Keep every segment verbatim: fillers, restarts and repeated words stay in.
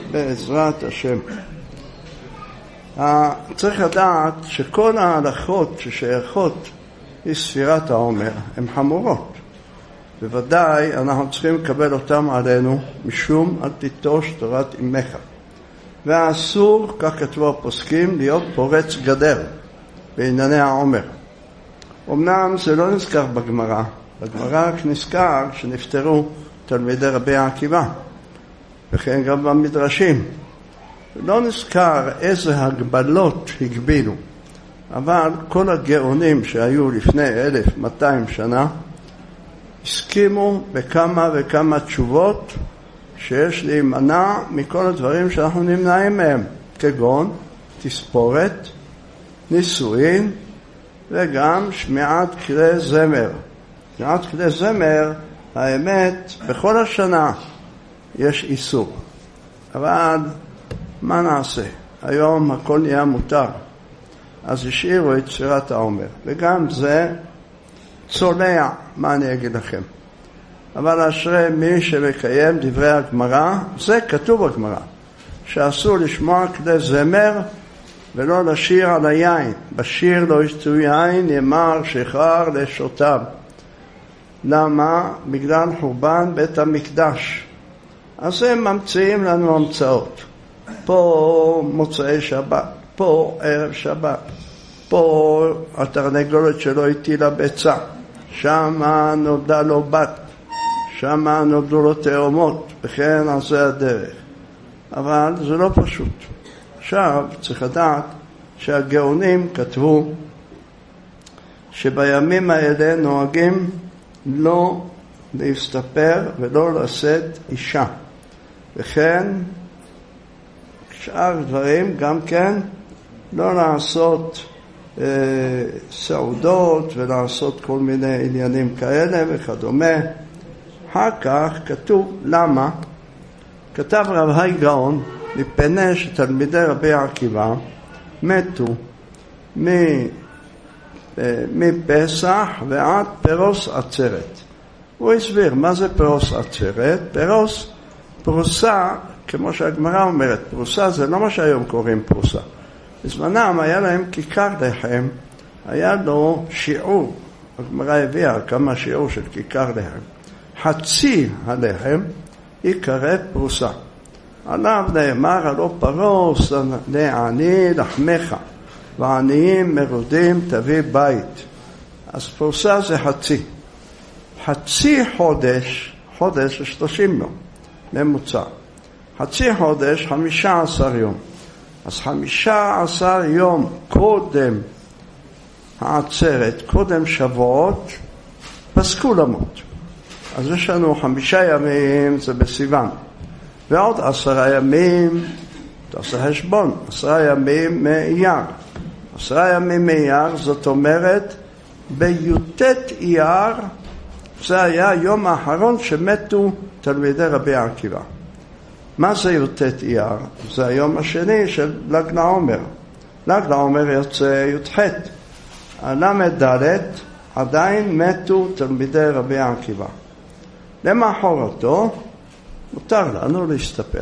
בעזרת השם. צריך לדעת שכל ההלכות ששייכות לספירת העומר הן חמורות. בוודאי אנחנו צריכים לקבל אותם עלינו, משום אל תיטוש תורת אמך. ואסור, כך כתבו הפוסקים, להיות פורץ גדר בענייני העומר. אמנם זה לא נזכר בגמרא, בגמרא רק נזכר שנפטרו תלמידי רבי עקיבא, וכן גם במדרשים. לא נזכר איזה הגבלות הגבילו, אבל כל הגאונים שהיו לפני אלף מאתיים שנה הסכימו בכמה וכמה תשובות שיש להימנע מכל הדברים שאנחנו נמנעים מהם, כגון תספורת, נישואין וגם שמיעת כלי זמר. שמיעת כלי זמר, האמת, בכל השנה יש איסור. אבל מה נעשה? היום הכל נהיה מותר. אז השאירו את ספירת העומר. וגם זה צולע, מה אני אגיד לכם. אבל אשרי מי שמקיים דברי הגמרא, זה כתוב בגמרא, שאסור לשמוע כלי זמר ולא לשיר על היין. בשיר לא ישתו יין, יאמר שחרר לשותיו. למה? בגלל חורבן בית המקדש. אז הם ממציאים לנו המצאות. פה מוצאי שבת, פה ערב שבת, פה התרנגולת שלו הטילה ביצה, שמה נולדה לו בת, שמה נולדו לו תאומות, וכן על זה הדרך. אבל זה לא פשוט. עכשיו צריך לדעת שהגאונים כתבו שבימים האלה נוהגים לא להסתפר ולא לשאת אישה, וכן שאר דברים גם כן לא לעשות אה, סעודות ולעשות כל מיני עניינים כאלה וכדומה. אחר כך כתוב למה, כתב רב האי גאון, מפני שתלמידי רבי עקיבא מתו מ, אה, מפסח ועד פרוס עצרת. הוא הסביר מה זה פרוס עצרת. פרוס, פרוסה, כמו שהגמרא אומרת, פרוסה זה לא מה שהיום קוראים פרוסה. בזמנם היה להם כיכר לחם, היה לו שיעור, הגמרא הביאה כמה שיעור של כיכר לחם. חצי הלחם יקרא פרוסה. עליו נאמר הלא פרוס לעני לחמך, ועניים מרודים תביא בית. אז פרוסה זה חצי. חצי חודש, חודש שלושים יום, ממוצע. חצי חודש, חמישה עשר יום. אז חמישה עשר יום קודם העצרת, קודם שבועות, פסקו למות. אז יש לנו חמישה ימים, זה בסיוון. ועוד עשרה ימים, תעשה חשבון, עשרה ימים מאייר. עשרה ימים מאייר, זאת אומרת, ביוטט אייר, זה היה היום האחרון שמתו תלמידי רבי עקיבא. מה זה יוטט אייר? זה היום השני של ל"ג לעומר. ל"ג לעומר יוצא י"ח. הל"ד עדיין מתו תלמידי רבי עקיבא. למחרתו מותר לנו להסתפר.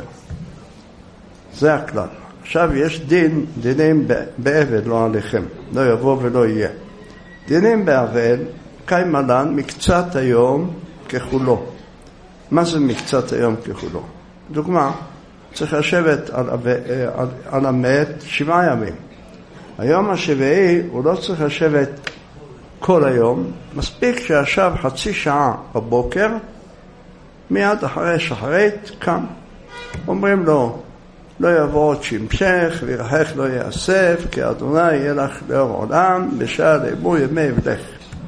זה הכלל. עכשיו יש דין, דינים באבל, לא עליכם. לא יבוא ולא יהיה. דינים באבל, קיימלן מקצת היום ככולו. מה זה מקצת היום ככולו? דוגמה, צריך לשבת על, על, על המת שבעה ימים. היום השביעי הוא לא צריך לשבת כל היום, מספיק שישב חצי שעה בבוקר, מיד אחרי שחרית קם. אומרים לו, לא יבוא עוד שמשך וירחך לא יאסף, כי אדוני ילך לאור עולם בשעה ליבו ימי ולך.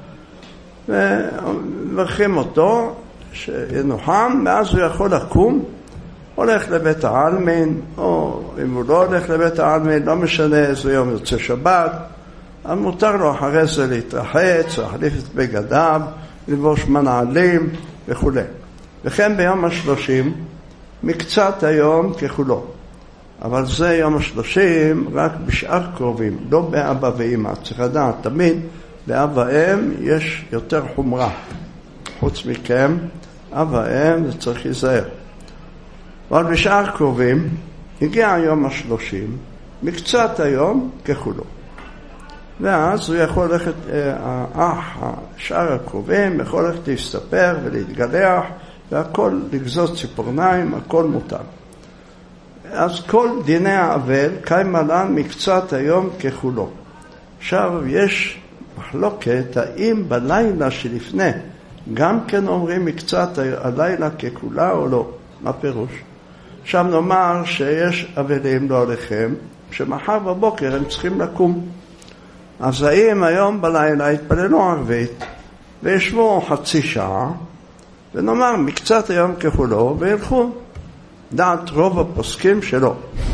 ומברכים אותו שינוחם, ואז הוא יכול לקום, הולך לבית העלמין, או אם הוא לא הולך לבית העלמין, לא משנה איזה יום יוצא שבת, אז מותר לו אחרי זה להתרחץ, להחליף את בגדיו, לבוש מנעלים וכו'. וכן ביום השלושים, מקצת היום ככולו. אבל זה יום השלושים רק בשאר קרובים, לא באבא ואמא. צריך לדעת, תמיד לאבא ואם יש יותר חומרה. חוץ מכם, אבא ואם זה צריך להיזהר. אבל בשאר קרובים הגיע היום השלושים, מקצת היום ככולו. ואז הוא יכול ללכת, האח, שאר הקרובים, יכול ללכת להסתפר ולהתגלח, והכל לגזות ציפורניים, הכל מותר. אז כל דיני האבל קיימה לן מקצת היום ככולו. עכשיו יש מחלוקת, האם בלילה שלפני גם כן אומרים מקצת הלילה ככולה או לא? מה פירוש? עכשיו נאמר שיש אבלים לא עליכם, שמחר בבוקר הם צריכים לקום. אז האם היום בלילה התפללו ערבית וישבו חצי שעה, ונאמר מקצת היום ככולו וילכו. דעת רוב הפוסקים שלו.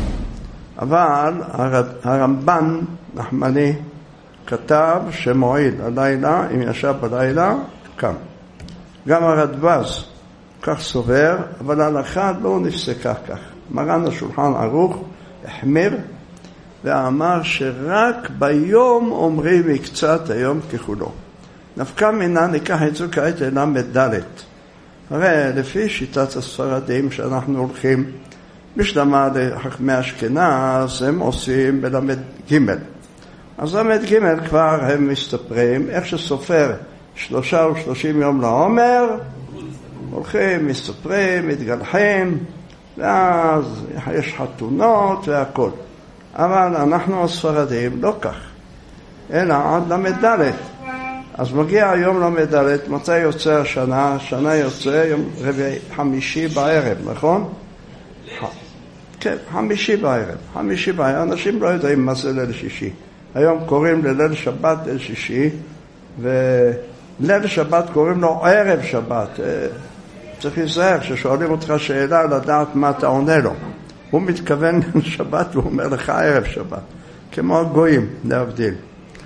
אבל הרמב"ן נחמני כתב שמועיל הלילה, אם ישב בלילה, קם. גם הרדב"ז כך סובר, אבל ההלכה לא נפסקה כך. מרן השולחן ערוך החמיר ואמר שרק ביום אומרים מקצת היום ככולו. נפקא מינה ניקח את זה כעת ללמד ד'. הרי לפי שיטת הספרדים שאנחנו הולכים בשלמה לחכמי אשכנז, הם עושים בלמד ג'. אז למד ג' כבר הם מסתפרים, איך שסופר שלושה ושלושים יום לעומר, הולכים, מסתפרים, מתגלחים, ואז יש חתונות והכל. אבל אנחנו הספרדים לא כך, אלא עד למד ד'. אז מגיע היום למד ד', מתי יוצא השנה? השנה יוצא יום רביעי, חמישי בערב, נכון? כן, חמישי בערב. חמישי בערב, אנשים לא יודעים מה זה ליל שישי. היום קוראים לליל שבת ליל שישי, וליל שבת קוראים לו ערב שבת. צריך להיזהר, כששואלים אותך שאלה לדעת מה אתה עונה לו. הוא מתכוון לשבת והוא אומר לך ערב שבת, כמו הגויים, להבדיל.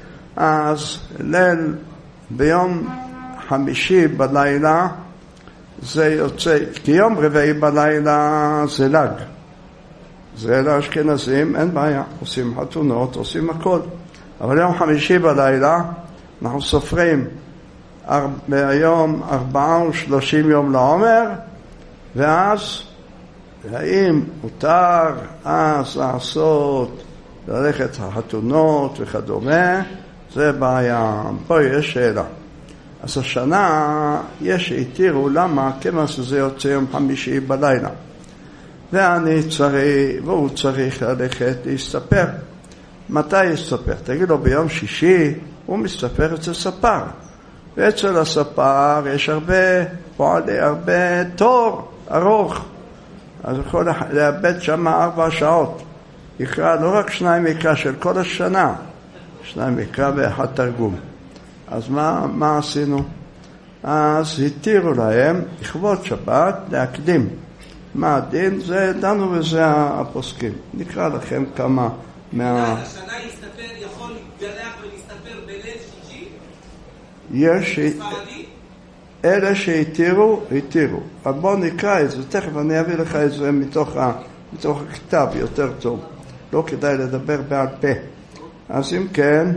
אז ליל ביום חמישי בלילה זה יוצא, כי יום רביעי בלילה זה לג. זה לאשכנזים, אין בעיה, עושים חתונות, עושים הכל. אבל יום חמישי בלילה אנחנו סופרים ביום ארבעה ושלושים יום לעומר, ואז האם מותר אז לעשות, ללכת החתונות וכדומה, זה בעיה. פה יש שאלה. אז השנה יש שהתירו, למה? כמה שזה יוצא יום חמישי בלילה. ואני צריך, והוא צריך ללכת להסתפר. מתי יסתפר? תגיד לו, ביום שישי הוא מסתפר אצל ספר. ואצל הספר יש הרבה, פועלי הרבה תור ארוך. אז יכול לאבד שם ארבע שעות. יקרא לא רק שניים יקרא של כל השנה, שניים יקרא ואחד תרגום. אז מה, מה עשינו? אז התירו להם לכבוד שבת להקדים. מה הדין? זה דנו וזה הפוסקים. נקרא לכם כמה מה... השנה להסתפר, יכול להתגלח ולהסתפר בליל שישי? יש... ספרדי? אלה שהתירו, התירו. אבל בואו נקרא את זה, תכף אני אביא לך את זה מתוך, ה... מתוך הכתב יותר טוב. לא כדאי לדבר בעל פה. אז אם כן,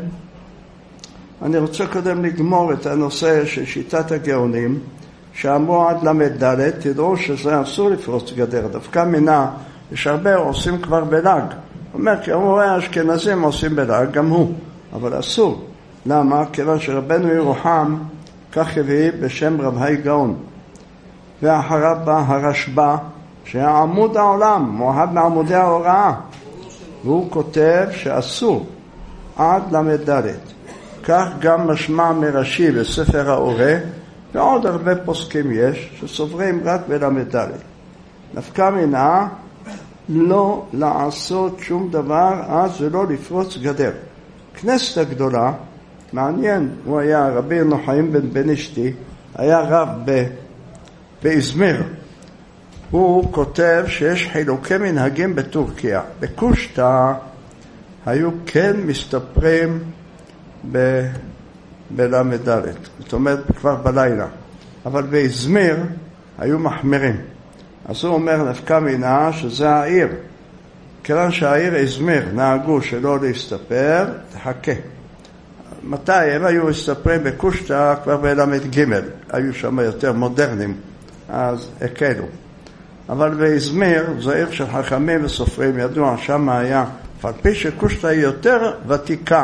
אני רוצה קודם לגמור את הנושא של שיטת הגאונים, שאמרו עד למד ד', תדעו שזה אסור לפרוץ גדר. דווקא מינה, יש הרבה עושים כבר בלג. אומר, כי אמרו האשכנזים עושים בלג, גם הוא, אבל אסור. למה? כיוון שרבנו ירוחם, כך הביא בשם רבי גאון. ואחריו בא הרשב"א, שהעמוד העולם, מועד מעמודי ההוראה. והוא כותב שאסור עד למד ד'. כך גם משמע מרש"י בספר האורה, ועוד הרבה פוסקים יש שסוברים רק בלמד ד'. נפקא מינה לא לעשות שום דבר אז ולא לפרוץ גדר. כנסת הגדולה, מעניין, הוא היה רבי נוחאים בן בן אשתי, היה רב ב, באזמיר. הוא כותב שיש חילוקי מנהגים בטורקיה. בקושטא היו כן מסתפרים ב... בלמד ד', זאת אומרת כבר בלילה, אבל באזמיר היו מחמירים. אז הוא אומר נפקא מינה שזה העיר, כיוון שהעיר אזמיר נהגו שלא להסתפר, תחכה. מתי הם היו מסתפרים בקושטא? כבר בלמד ג', היו שם יותר מודרנים, אז הקלו. אבל באזמיר, זה עיר של חכמים וסופרים, ידוע, שם היה, על פי שקושטא היא יותר ותיקה,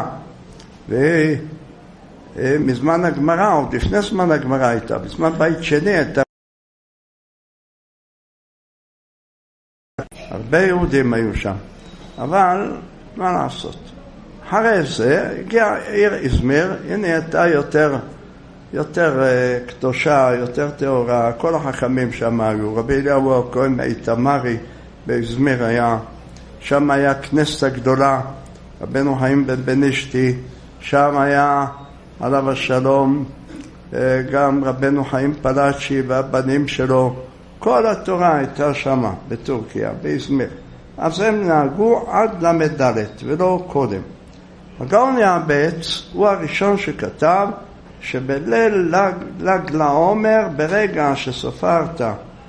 ומזמן הגמרא, עוד לפני זמן הגמרא הייתה, בזמן בית שני הייתה, הרבה יהודים היו שם, אבל מה לעשות? אחרי זה הגיע עיר איזמיר, היא נהייתה יותר, יותר uh, קדושה, יותר טהורה, כל החכמים שם היו, רבי אליהו הכהן מאיתמרי באיזמיר היה, שם היה כנסת הגדולה, רבנו חיים בן בנישתי, שם היה עליו השלום, גם רבנו חיים פלאצ'י והבנים שלו, כל התורה הייתה שם בטורקיה, באיזמיר. אז הם נהגו עד למד ד' ולא קודם. הגאון יעבץ הוא הראשון שכתב שבליל לג, לג לעומר, ברגע שספרת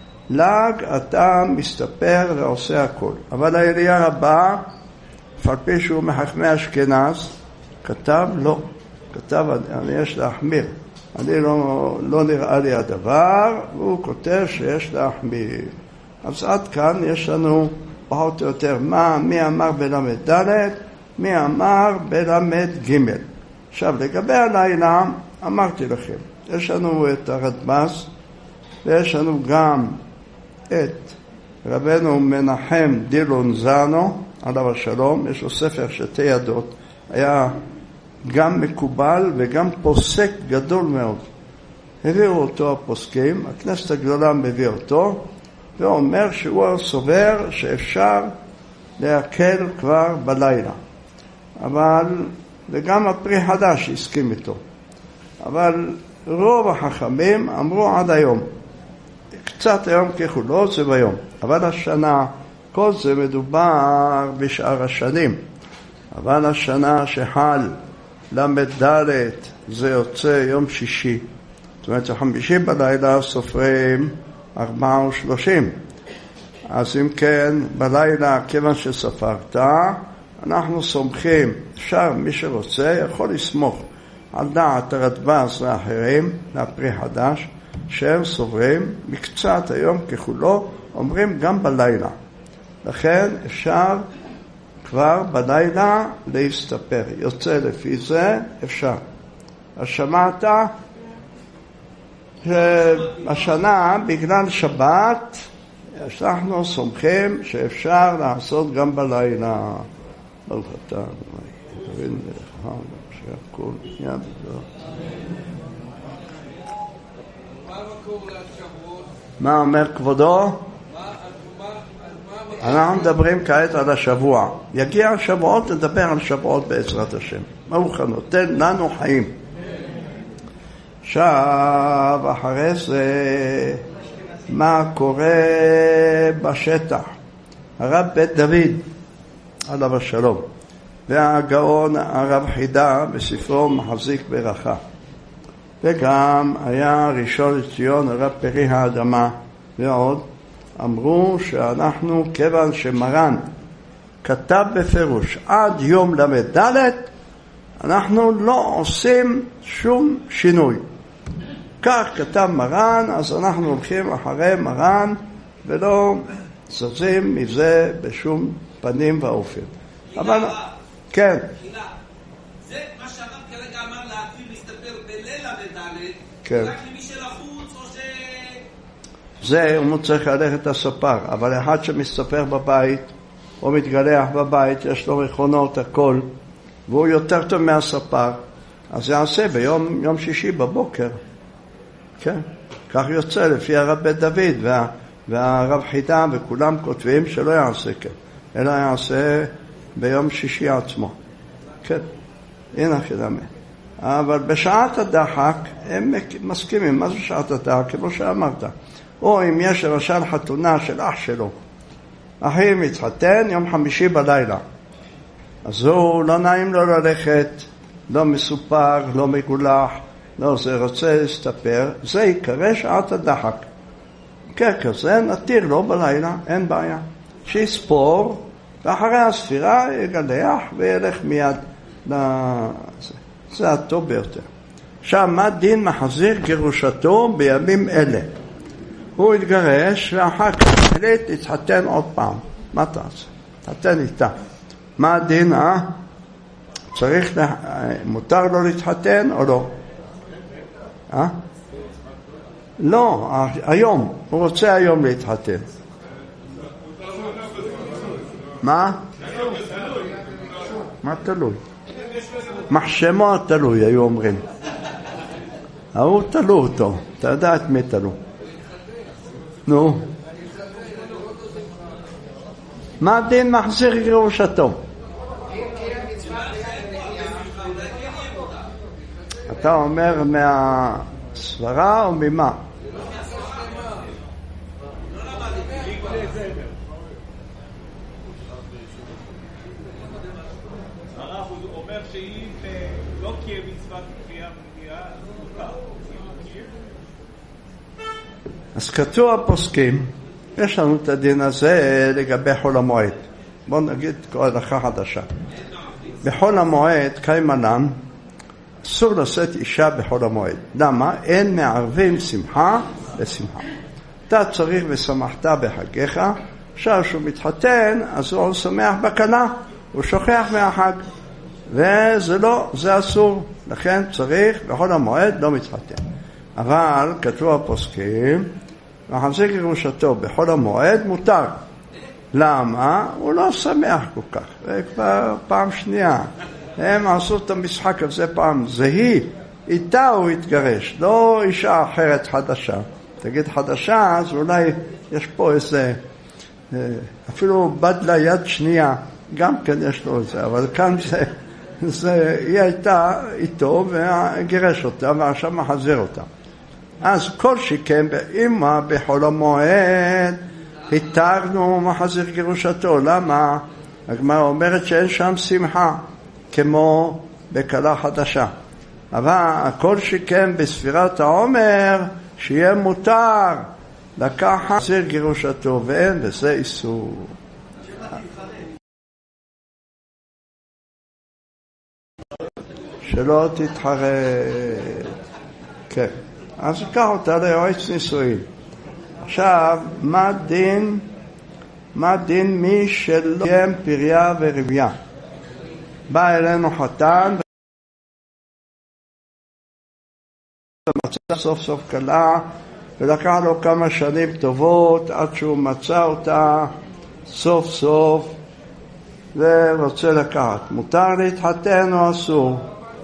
לג, אתה מסתפר ועושה הכל. אבל העלייה רבה, על פי שהוא מחכמי אשכנז, כתב לא. כתב, אני יש להחמיר. אני לא, לא נראה לי הדבר, והוא כותב שיש להחמיר. אז עד כאן יש לנו פחות או יותר מה, מי אמר בלמד ד', מי אמר בלמד ג'. עכשיו, לגבי הלילה, אמרתי לכם, יש לנו את הרדב"ז, ויש לנו גם את רבנו מנחם דילון זנו, עליו השלום, יש לו ספר שתי ידות, היה גם מקובל וגם פוסק גדול מאוד. הביאו אותו הפוסקים, הכנסת הגדולה מביא אותו, ואומר שהוא סובר שאפשר להקל כבר בלילה. אבל, וגם הפרי חדש הסכים איתו. אבל רוב החכמים אמרו עד היום. קצת היום ככולו זה ביום. אבל השנה, כל זה מדובר בשאר השנים. אבל השנה שחל למד ד' זה יוצא יום שישי. זאת אומרת, חמישי בלילה סופרים ארבע ושלושים. אז אם כן, בלילה, כיוון שספרת, אנחנו סומכים, אפשר, מי שרוצה, יכול לסמוך על דעת הרדב"ז לאחרים, לפרי חדש, שהם סוברים מקצת היום ככולו, אומרים גם בלילה. לכן אפשר כבר בלילה להסתפר. יוצא לפי זה, אפשר. אז שמעת שהשנה, בגלל שבת, אנחנו סומכים שאפשר לעשות גם בלילה. ברוך אתה, תבין לך, שהכל יד וזו. מה אומר כבודו? אנחנו מדברים כעת על השבוע. יגיע השבועות, נדבר על שבועות בעזרת השם. ברוך הנותן לנו חיים. עכשיו, אחרי זה, מה קורה בשטח? הרב בית דוד, עליו השלום, והגאון הרב חידה בספרו מחזיק ברכה. וגם היה ראשון לציון הרב פרי האדמה ועוד, אמרו שאנחנו, כיוון שמרן כתב בפירוש עד יום למד ד', אנחנו לא עושים שום שינוי. כך כתב מרן, אז אנחנו הולכים אחרי מרן ולא זזים מזה בשום פנים ואופן. אבל כן. זה מה שהרב כרגע אמר להפעיל להסתפר בליל למד ד', כן. רק למי שלחוץ או ש... זה הוא צריך ללכת לספר, אבל אחד שמסתפר בבית או מתגלח בבית, יש לו מכונות, הכל, והוא יותר טוב מהספר, אז זה יעשה ביום יום שישי בבוקר. כן, כך יוצא לפי הרב בית דוד וה, והרב חידה, וכולם כותבים שלא יעשה כן, אלא יעשה ביום שישי עצמו. כן, הנה חדמה. אבל בשעת הדחק הם מסכימים. מה זה שעת הדחק? כמו שאמרת. או אם יש למשל חתונה של אח שלו, אחי מתחתן יום חמישי בלילה, אז הוא לא נעים לו ללכת, לא מסופר, לא מגולח, לא, זה רוצה להסתפר, זה יקרא שעת הדחק. כן, כזה נתיר לו בלילה, אין בעיה. שיספור, ואחרי הספירה יגלח וילך מיד לזה. זה הטוב ביותר. עכשיו, מה דין מחזיר גירושתו בימים אלה? הוא התגרש ואחר כך החליט להתחתן עוד פעם. מה אתה עושה? להתחתן איתה. מה הדין, אה? צריך, לה... מותר לו להתחתן או לא? אה? לא, היום. הוא רוצה היום להתחתן. מה? מה תלוי? מחשמו תלוי, היו אומרים. ההוא תלו אותו, אתה יודע את מי תלו. נו. מה דין מחזיר גרושתו? אתה אומר מהסברה או ממה? אז כתוב הפוסקים, יש לנו את הדין הזה לגבי חול המועד. בואו נגיד כל הלכה חדשה. בחול המועד, קיימנן, אסור לשאת אישה בחול המועד. למה? אין מערבים שמחה לשמחה. אתה צריך ושמחת בחגיך, עכשיו שהוא מתחתן, אז הוא שמח בכלה, הוא שוכח מהחג. וזה לא, זה אסור. לכן צריך בחול המועד לא מתחתן. אבל כתוב הפוסקים, מחזיק גרושתו בחול המועד מותר. למה? הוא לא שמח כל כך. זה כבר פעם שנייה. הם עשו את המשחק הזה פעם. זה היא, איתה הוא התגרש, לא אישה אחרת חדשה. תגיד חדשה, אז אולי יש פה איזה, אפילו בדלה יד שנייה, גם כן יש לו את זה. אבל כאן זה, זה היא הייתה איתו וגירש אותה ועכשיו מחזיר אותה. אז כל שכן באמא בחול המועד התרנו מחזיר גירושתו. למה? הגמרא אומרת שאין שם שמחה כמו בכלה חדשה. אבל כל שכן בספירת העומר שיהיה מותר לקחת מחזיר גירושתו, ואין בזה איסור. שלא תתחרט. כן. אז קח אותה ליועץ נישואין. עכשיו, מה דין, מה דין מי שלא קיים פריה ורבייה? בא אלינו חתן, ומצא סוף סוף קלה, ולקח לו כמה שנים טובות עד שהוא מצא אותה סוף סוף, ורוצה לקחת. מותר להתחתן או אסור?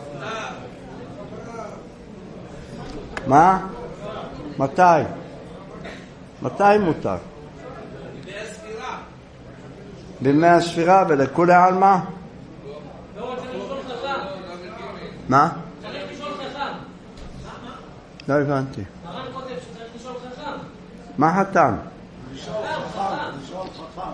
מה? מתי? מתי מותר? בימי הספירה. בימי הספירה, ולכולי עלמא? לא רוצה לשאול חכם. מה? צריך לשאול חכם. לא הבנתי. הר"ן כותב שצריך לשאול חכם. מה חתן? לשאול חכם. לשאול חכם.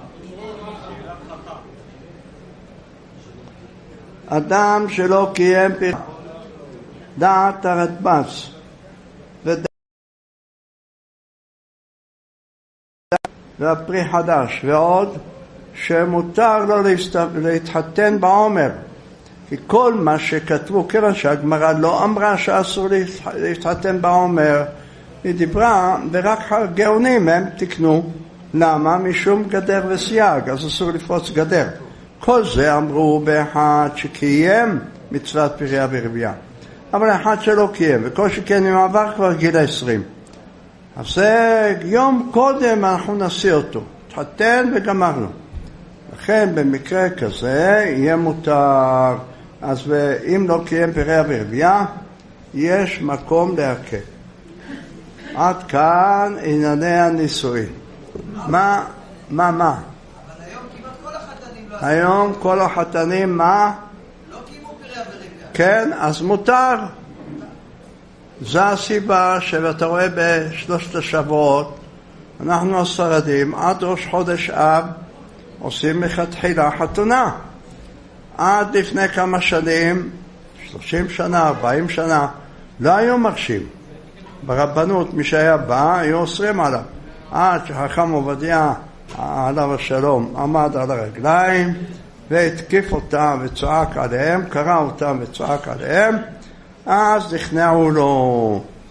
אדם שלא קיים פריה, דעת הרדב"ז והפרי חדש, ועוד שמותר לו להתחתן בעומר, כי כל מה שכתבו, כיוון שהגמרא לא אמרה שאסור להתחתן בעומר, היא דיברה, ורק הגאונים הם תקנו. למה? משום גדר וסייג, אז אסור לפרוץ גדר. כל זה אמרו באחד שקיים מצוות פריה ורבייה, אבל אחד שלא קיים, וכל שכן אם עבר כבר גיל עשרים, אז זה יום קודם אנחנו נשיא אותו, תחתן וגמרנו. לכן במקרה כזה יהיה מותר. אז אם לא קיים פריה ורבייה, יש מקום להקל. עד כאן ענייני הנישואין. מה, מה, מה? אבל היום כמעט כל החתנים לא... היום כל החתנים מה? לא קיימו פריה ורבייה. כן, אז מותר. זו הסיבה שאתה רואה בשלושת השבועות, אנחנו הספרדים עד ראש חודש אב עושים מלכתחילה חתונה. עד לפני כמה שנים, שלושים שנה, ארבעים שנה, לא היו מרשים. ברבנות מי שהיה בא, היו אוסרים עליו. עד שחכם עובדיה עליו השלום עמד על הרגליים והתקיף אותם וצועק עליהם, קרא אותם וצועק עליהם, אז נכנעו לו.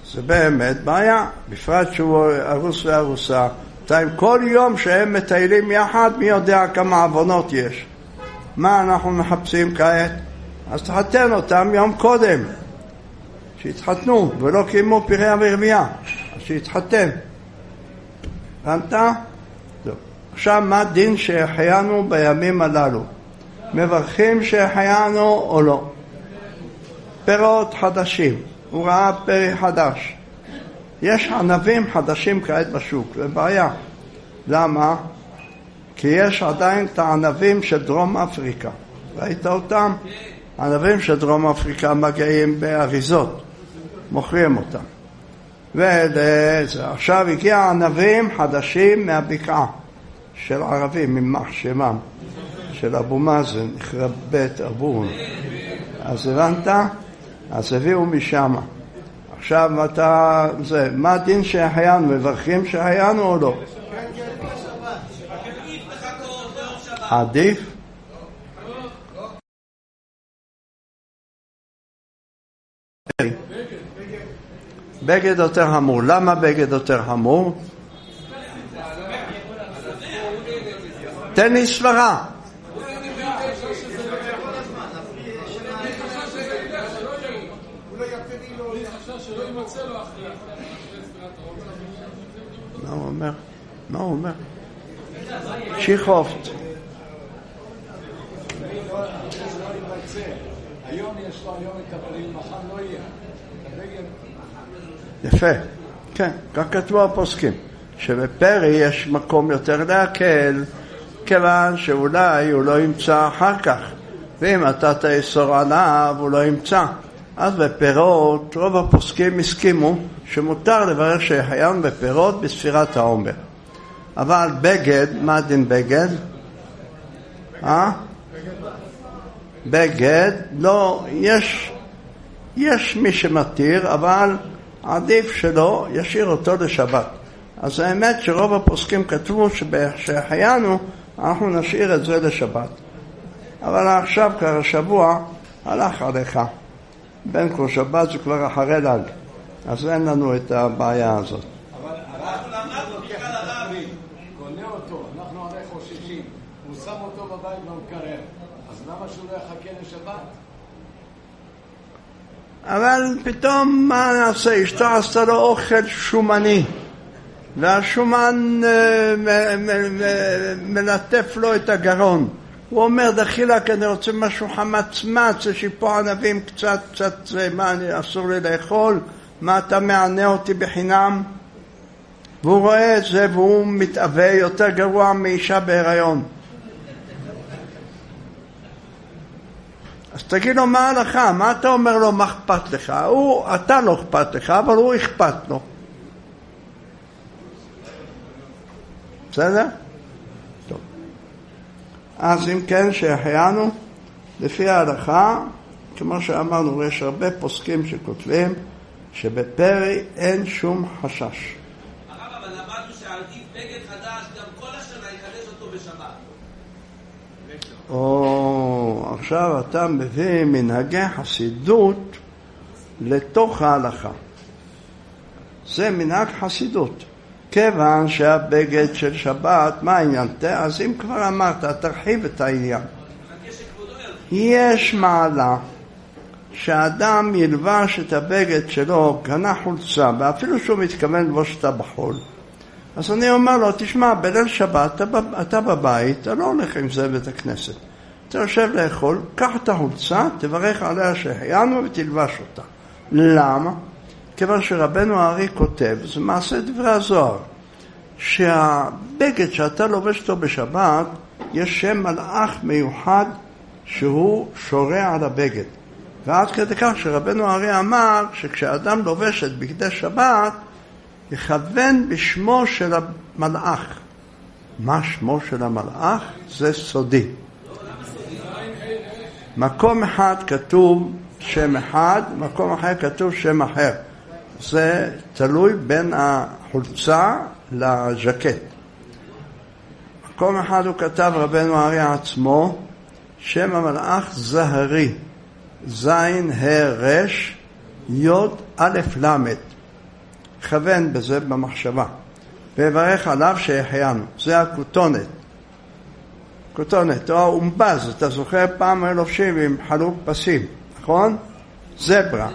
זה באמת בעיה, בפרט שהוא ארוס וארוסה. כל יום שהם מטיילים יחד, מי יודע כמה עוונות יש. מה אנחנו מחפשים כעת? אז תחתן אותם יום קודם, שיתחתנו, ולא קיימו פריה ורבייה, אז שיתחתן. הבנת? טוב. עכשיו, מה דין שהחיינו בימים הללו? מברכים שהחיינו או לא? פירות חדשים, הוא ראה פרי חדש. יש ענבים חדשים כעת בשוק, זה בעיה. למה? כי יש עדיין את הענבים של דרום אפריקה. ראית אותם? הענבים של דרום אפריקה מגיעים באריזות, מוכרים אותם. ועכשיו הגיע ענבים חדשים מהבקעה של ערבים, ממח שמם, של אבו מאזן, נחרב בית אבון. אז הבנת? אז הביאו משם. עכשיו אתה, זה, מה הדין שהחיינו? מברכים שהחיינו או לא? עדיף? בגד יותר חמור. למה בגד יותר חמור? תן לי סברה. מה הוא אומר? מה הוא אומר? שיחופט. היום יש לו היום מקבלים, מחר לא יהיה. יפה. כן, כך כתבו הפוסקים. שבפרי יש מקום יותר להקל, כיוון שאולי הוא לא ימצא אחר כך. ואם אתה תאסור עליו, הוא לא ימצא. אז בפירות, רוב הפוסקים הסכימו שמותר לברך שהחיינו בפירות בספירת העומר. אבל בגד, מה דין בגד? אה? בגד, לא, יש, יש מי שמתיר, אבל עדיף שלא, ישאיר אותו לשבת. אז האמת שרוב הפוסקים כתבו שבשחיינו אנחנו נשאיר את זה לשבת. אבל עכשיו כבר השבוע הלך עליך. בין כל שבת זה כבר אחרי ליל. אז אין לנו את הבעיה הזאת. אבל אנחנו למדנו בכלל הרב. קונה אותו, אנחנו הרי חוששים. הוא שם אותו בבית במקרר. אז למה שהוא לא יחכה לשבת? אבל פתאום מה נעשה? אשתו עשתה לו אוכל שומני. והשומן מלטף לו את הגרון. הוא אומר, דחילה, כי אני רוצה משהו חמצמץ, יש לי פה ענבים קצת, קצת, מה, אני, אסור לי לאכול, מה אתה מענה אותי בחינם? והוא רואה את זה, והוא מתאווה יותר גרוע מאישה בהיריון. אז תגיד לו, מה לך? מה אתה אומר לו, מה אכפת לך? הוא, אתה לא אכפת לך, אבל הוא אכפת לו. בסדר? טוב. אז אם כן, שהחיינו, לפי ההלכה, כמו שאמרנו, יש הרבה פוסקים שכותבים שבפרי אין שום חשש. הרב, אבל למדנו שעדיף בגד חדש, גם כל השנה יחדש אותו בשבת. או, עכשיו אתה מביא מנהגי חסידות לתוך ההלכה. זה מנהג חסידות. כיוון שהבגד של שבת, מה העניין? אז אם כבר אמרת, תרחיב את העניין. יש מעלה שהאדם ילבש את הבגד שלו, קנה חולצה, ואפילו שהוא מתכוון לבוש אותה בחול. אז אני אומר לו, תשמע, בליל שבת, אתה, אתה בבית, אתה לא הולך עם זה בית הכנסת. אתה יושב לאכול, קח את החולצה, תברך עליה שהחיינו ותלבש אותה. למה? כיוון שרבנו הארי כותב, זה מעשה דברי הזוהר, שהבגד שאתה לובש אותו בשבת, יש שם מלאך מיוחד שהוא שורה על הבגד. ועד כדי כך שרבנו הארי אמר שכשאדם לובש את בגדי שבת, יכוון בשמו של המלאך. מה שמו של המלאך? זה סודי. מקום אחד כתוב שם אחד, מקום אחר כתוב שם אחר. זה תלוי בין החולצה לז'קט. מקום אחד הוא כתב רבנו הארי עצמו, שם המלאך זהרי, זין הרש, יוד א' למד. תכוון בזה במחשבה. ויברך עליו שהחיינו. זה הכותונת. כותונת, או אומבז, אתה זוכר פעם היו לובשים עם חלוק פסים, נכון? זברה.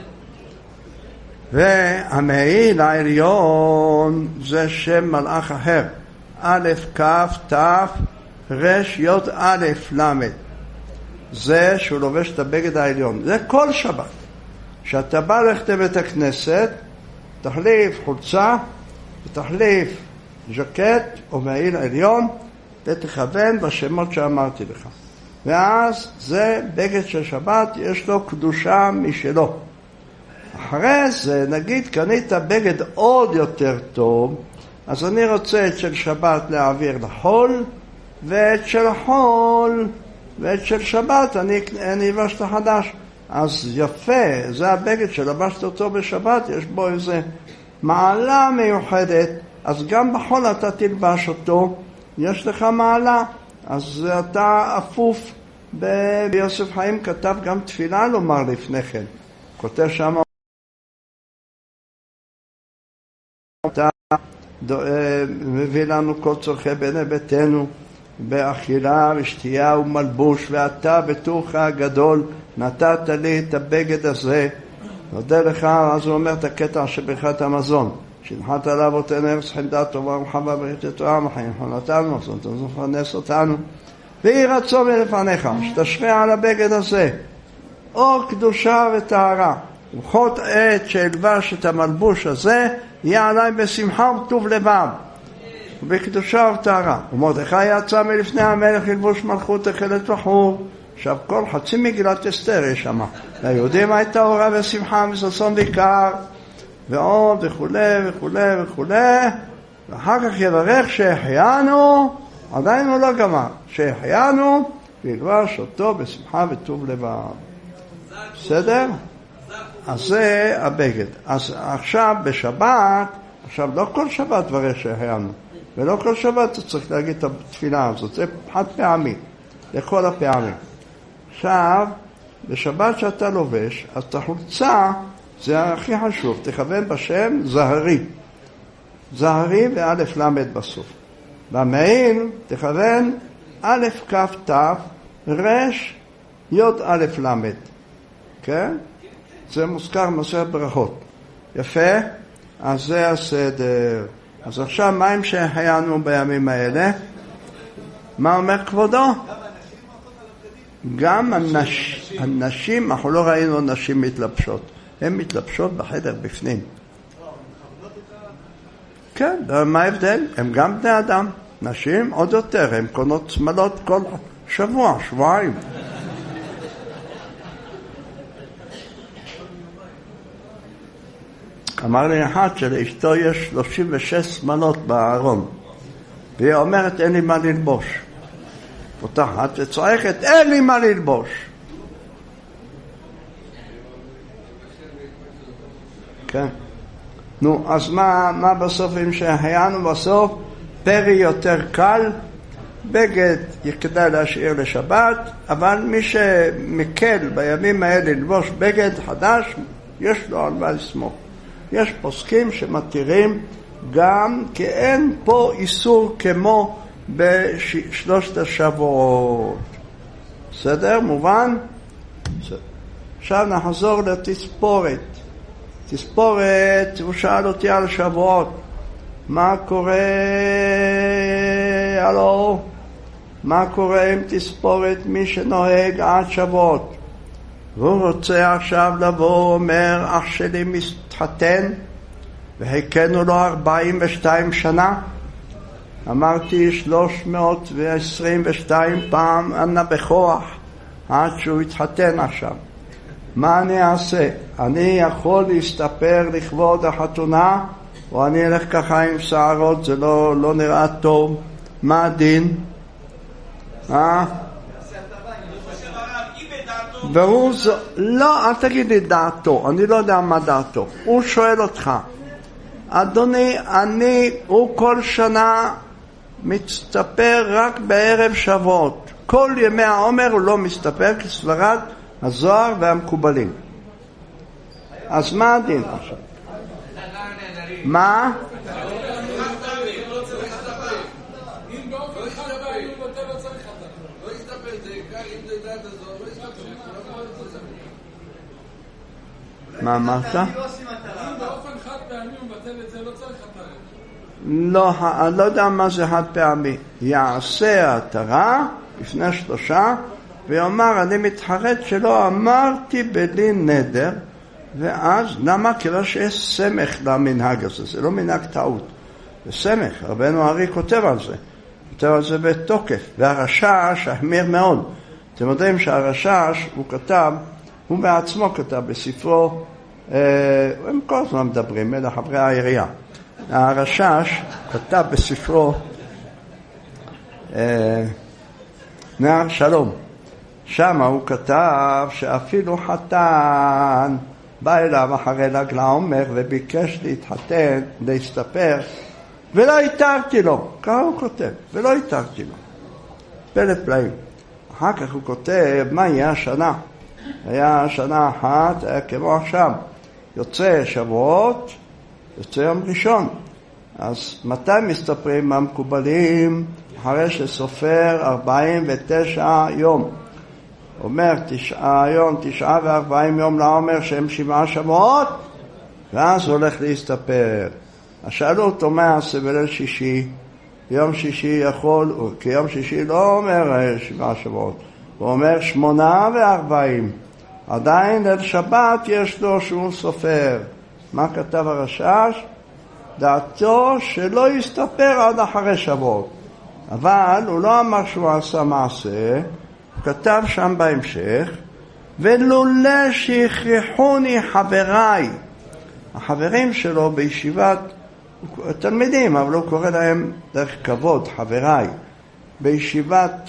והמעיל העליון זה שם מלאך אחר. א' כ' ת' ר' י' א' ל'. זה שהוא לובש את הבגד העליון. זה כל שבת. כשאתה בא ללכת לבית הכנסת, תחליף חולצה ותחליף ז'קט או מעיל עליון ותכוון בשמות שאמרתי לך. ואז זה בגד של שבת, יש לו קדושה משלו. אחרי זה, נגיד קנית בגד עוד יותר טוב, אז אני רוצה את של שבת להעביר לחול, ואת של החול ואת של שבת אני, אני אבש את החדש. אז יפה, זה הבגד שלבשת אותו בשבת, יש בו איזה מעלה מיוחדת, אז גם בחול אתה תלבש אותו, יש לך מעלה, אז אתה אפוף. ביוסף חיים כתב גם תפילה לומר לפני כן, כותב שם אתה מביא לנו כל צורכי בני ביתנו באכילה ושתייה ומלבוש, ואתה בטורך הגדול נתת לי את הבגד הזה, נודה לך. אז הוא אומר את הקטע שברכת המזון, שנחת עליו אותנו ארץ חמדה טובה ומחבה בריתי תורה מחיים חונתנו מזון תפרנס אותנו, ויהי רצון מלפניך שתשרה על הבגד הזה אור קדושה וטהרה, ובכל עת שאלבש את המלבוש הזה יהיה עליי בשמחה וטוב לבב ובקדושה וטהרה. ומרדכי יצא מלפני המלך ללבוש מלכות תכלת וחור. עכשיו כל חצי מגילת אסתר יש שם, ליהודים הייתה אורה ושמחה וששון ויקר ועוד וכולי וכולי וכולי. ואחר כך יברך שהחיינו, עדיין הוא לא גמר, שהחיינו וילבש אותו בשמחה וטוב לבב. בסדר? אז זה הבגד. אז עכשיו בשבת, עכשיו לא כל שבת דברי שהחיינו, ולא כל שבת אתה צריך להגיד את התפילה הזאת, זה חד פעמי, לכל הפעמים. עכשיו, בשבת שאתה לובש, אז את החולצה, זה הכי חשוב, תכוון בשם זהרי. זהרי ואלף למד בסוף. במעיל תכוון א' כ' ת' ר' י' א' למד. כן? זה מוזכר במסכת ברכות. יפה? אז זה הסדר. אז עכשיו מה עם שהחיינו בימים האלה? מה אומר כבודו? גם הנש... הנשים, אנחנו לא ראינו נשים מתלבשות. הן מתלבשות בחדר בפנים. כן, מה ההבדל? הם גם בני אדם. נשים עוד יותר, הן קונות שמלות כל שבוע, שבועיים. אמר לי אחד שלאשתו יש שלושים ושש שמלות בארון, והיא אומרת אין לי מה ללבוש. פותחת וצועקת אין לי מה ללבוש. כן. נו, אז מה, מה בסוף אם שהחיינו בסוף? פרי יותר קל, בגד כדאי להשאיר לשבת, אבל מי שמקל בימים האלה ללבוש בגד חדש, יש לו על מה לסמוך. יש פוסקים שמתירים גם כי אין פה איסור כמו בשלושת השבועות. בסדר? מובן? בסדר. עכשיו נחזור לתספורת. תספורת, הוא שאל אותי על שבועות. מה קורה? הלו? מה קורה עם תספורת מי שנוהג עד שבועות? והוא רוצה עכשיו לבוא, אומר, אח שלי מתחתן, והקנו לו ארבעים ושתיים שנה. אמרתי שלוש מאות ועשרים ושתיים פעם, אנא בכוח, עד שהוא יתחתן עכשיו. מה אני אעשה? אני יכול להסתפר לכבוד החתונה, או אני אלך ככה עם שערות, זה לא, לא נראה טוב. מה הדין? אה? והוא זו... לא, אל תגיד לי דעתו, אני לא יודע מה דעתו. הוא שואל אותך, אדוני, אני, הוא כל שנה מצטפר רק בערב שבועות. כל ימי העומר הוא לא מסתפר כסברת הזוהר והמקובלים. אז מה הדין עכשיו? מה? אם באופן חד פעמי הוא נותן לא צריך חטא. לא יסתפר, זה יקר, אם זה דת הזו, לא יסתפר. מה אמרת? אם באופן חד פעמי הוא מבטל את זה לא צריך חטא. לא, אני לא יודע מה זה חד פעמי. יעשה התרה לפני שלושה ויאמר אני מתחרט שלא אמרתי בלי נדר, ואז למה? כיוון שיש סמך למנהג הזה, זה לא מנהג טעות, זה סמך. רבנו ארי כותב על זה, כותב על זה בתוקף. והרשש החמיר מאוד. אתם יודעים שהרשש הוא כתב, הוא בעצמו כתב בספרו, אה, הם כל הזמן מדברים, אלה חברי העירייה. הרשש כתב בספרו אה, נער שלום, שם הוא כתב שאפילו חתן בא אליו אחרי ל"ג העומר וביקש להתחתן, להסתפר, ולא התרתי לו. ככה הוא כותב, ולא התרתי לו. פלא פלאים. אחר כך הוא כותב מה יהיה השנה. היה שנה אחת, היה כמו עכשיו, יוצא שבועות, יוצא יום ראשון. אז מתי מסתפרים המקובלים? אחרי שסופר ארבעים ותשע יום. אומר תשעה יום, תשעה וארבעים יום לעומר שהם שבעה שבועות, ואז הוא הולך להסתפר. אז שאלו אותו מה יעשה בליל שישי? יום שישי יכול, כי יום שישי לא אומר שבעה שבועות, הוא אומר שמונה וארבעים. עדיין ליל שבת יש לו שהוא סופר. מה כתב הרשש? דעתו שלא יסתפר עד אחרי שבועות. אבל הוא לא אמר שהוא עשה מעשה, הוא כתב שם בהמשך, ולולא שהכריחוני חבריי, החברים שלו בישיבת, תלמידים, אבל הוא קורא להם דרך כבוד, חבריי, בישיבת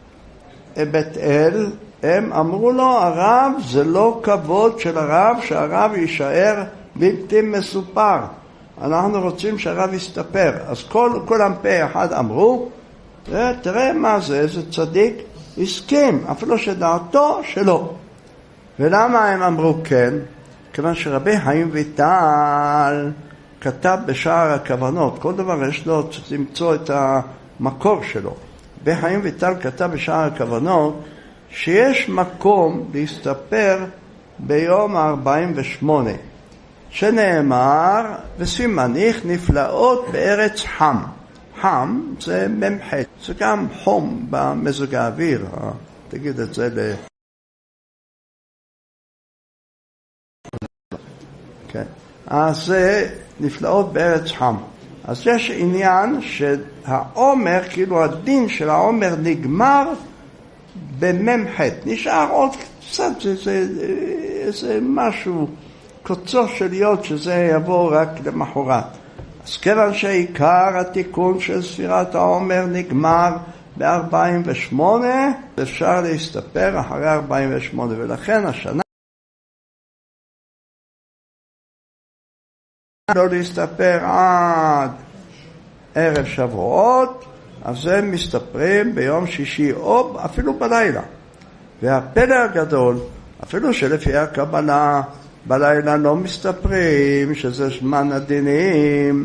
בית אל, הם אמרו לו, הרב זה לא כבוד של הרב, שהרב יישאר בלתי מסופר. אנחנו רוצים שהרב יסתפר. אז כל, כולם פה אחד אמרו, תראה מה זה, איזה צדיק, הסכים, אפילו שדעתו שלא. ולמה הם אמרו כן? כיוון שרבי חיים ויטל כתב בשער הכוונות, כל דבר יש לו, צריך למצוא את המקור שלו. רבי חיים ויטל כתב בשער הכוונות, שיש מקום להסתפר ביום ה-ארבעים ושמונה, שנאמר, וסימניך נפלאות בארץ חם. חם זה ממחט, זה גם חום במזג האוויר, תגיד את זה ל... כן. אז זה נפלאות בארץ חם. אז יש עניין שהעומר, כאילו הדין של העומר נגמר בממחט, נשאר עוד קצת, זה, זה, זה משהו, קוצו של יוד שזה יבוא רק למחרת. אז כיוון שעיקר התיקון של ספירת העומר נגמר ב-ארבעים ושמונה, אפשר להסתפר אחרי ארבעים ושמונה, ולכן השנה לא להסתפר עד ערב שבועות, אז הם מסתפרים ביום שישי או אפילו בלילה. והפלא הגדול, אפילו שלפי הקבלה בלילה לא מסתפרים, שזה זמן הדינים,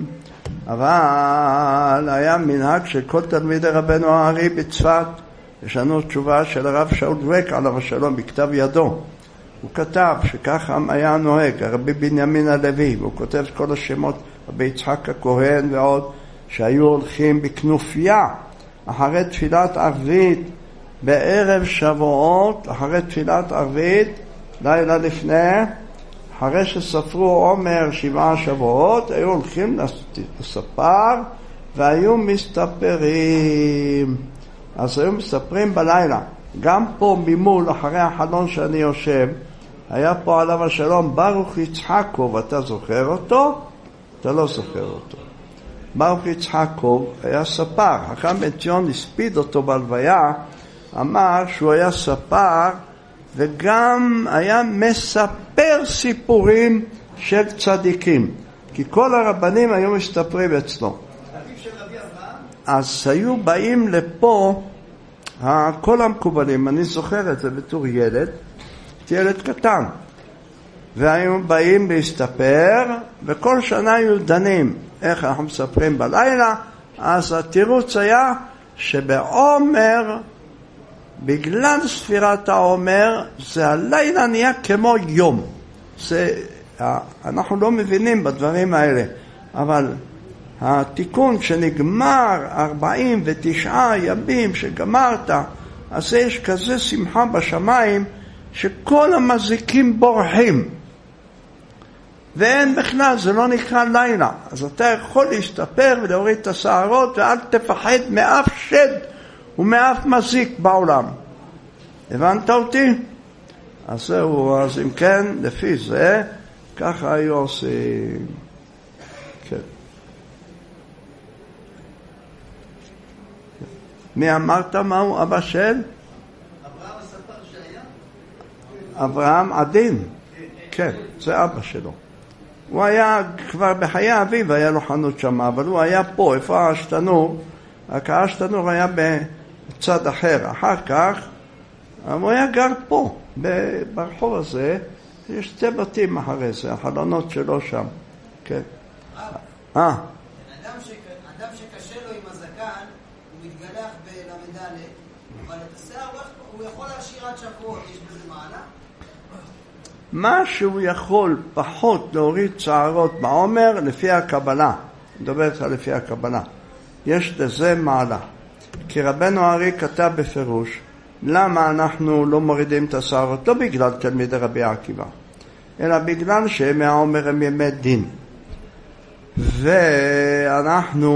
אבל היה מנהג של כל תלמידי רבנו הארי בצפת. יש לנו תשובה של הרב שאול דבק עליו השלום בכתב ידו. הוא כתב שככה היה נוהג, הרבי בנימין הלוי, והוא כותב את כל השמות, רבי יצחק הכהן ועוד, שהיו הולכים בכנופיה אחרי תפילת ערבית בערב שבועות, אחרי תפילת ערבית, לילה לפני, אחרי שספרו עומר שבעה שבועות, היו הולכים לספר והיו מסתפרים. אז היו מסתפרים בלילה. גם פה ממול, אחרי החלון שאני יושב, היה פה עליו השלום ברוך יצחקוב, אתה זוכר אותו? אתה לא זוכר אותו. ברוך יצחקוב היה ספר, החכם בן ציון הספיד אותו בהלוויה, אמר שהוא היה ספר וגם היה מספר סיפורים של צדיקים, כי כל הרבנים היו מסתפרים אצלו. אז היו באים לפה כל המקובלים, אני זוכר את זה בתור ילד, ילד קטן, והיו באים להסתפר, וכל שנה היו דנים איך אנחנו מספרים בלילה. אז התירוץ היה שבעומר, בגלל ספירת העומר, זה הלילה נהיה כמו יום. זה, אנחנו לא מבינים בדברים האלה, אבל התיקון שנגמר ארבעים ותשעה ימים שגמרת, אז יש כזה שמחה בשמיים שכל המזיקים בורחים, ואין בכלל, זה לא נקרא לילה. אז אתה יכול להסתפר ולהוריד את השערות, ואל תפחד מאף שד ומאף מזיק בעולם. הבנת אותי? אז זהו, אז אם כן, לפי זה, ככה היו עושים. כן. מי אמרת מהו אבא של? אברהם הספר שהיה? אברהם עדין. כן, זה אבא שלו. הוא היה כבר בחיי אביו, היה לו חנות שם, אבל הוא היה פה, איפה האש תנור? האש תנור היה בצד אחר. אחר כך, הוא היה גר פה, ברחוב הזה, יש שתי בתים אחרי זה, החלונות שלו שם. כן. אה. אדם שקשה לו עם הזקן, הוא מתגלח בלמדלת, אבל את השיער הוא יכול להשאיר עד שבוע, יש בזה מעלה? מה שהוא יכול פחות להוריד שערות בעומר לפי הקבלה, מדבר לך לפי הקבלה, יש לזה מעלה. כי רבנו הארי כתב בפירוש, למה אנחנו לא מורידים את השערות? לא בגלל תלמידי רבי עקיבא, אלא בגלל שמהעומר הם ימי דין. ואנחנו,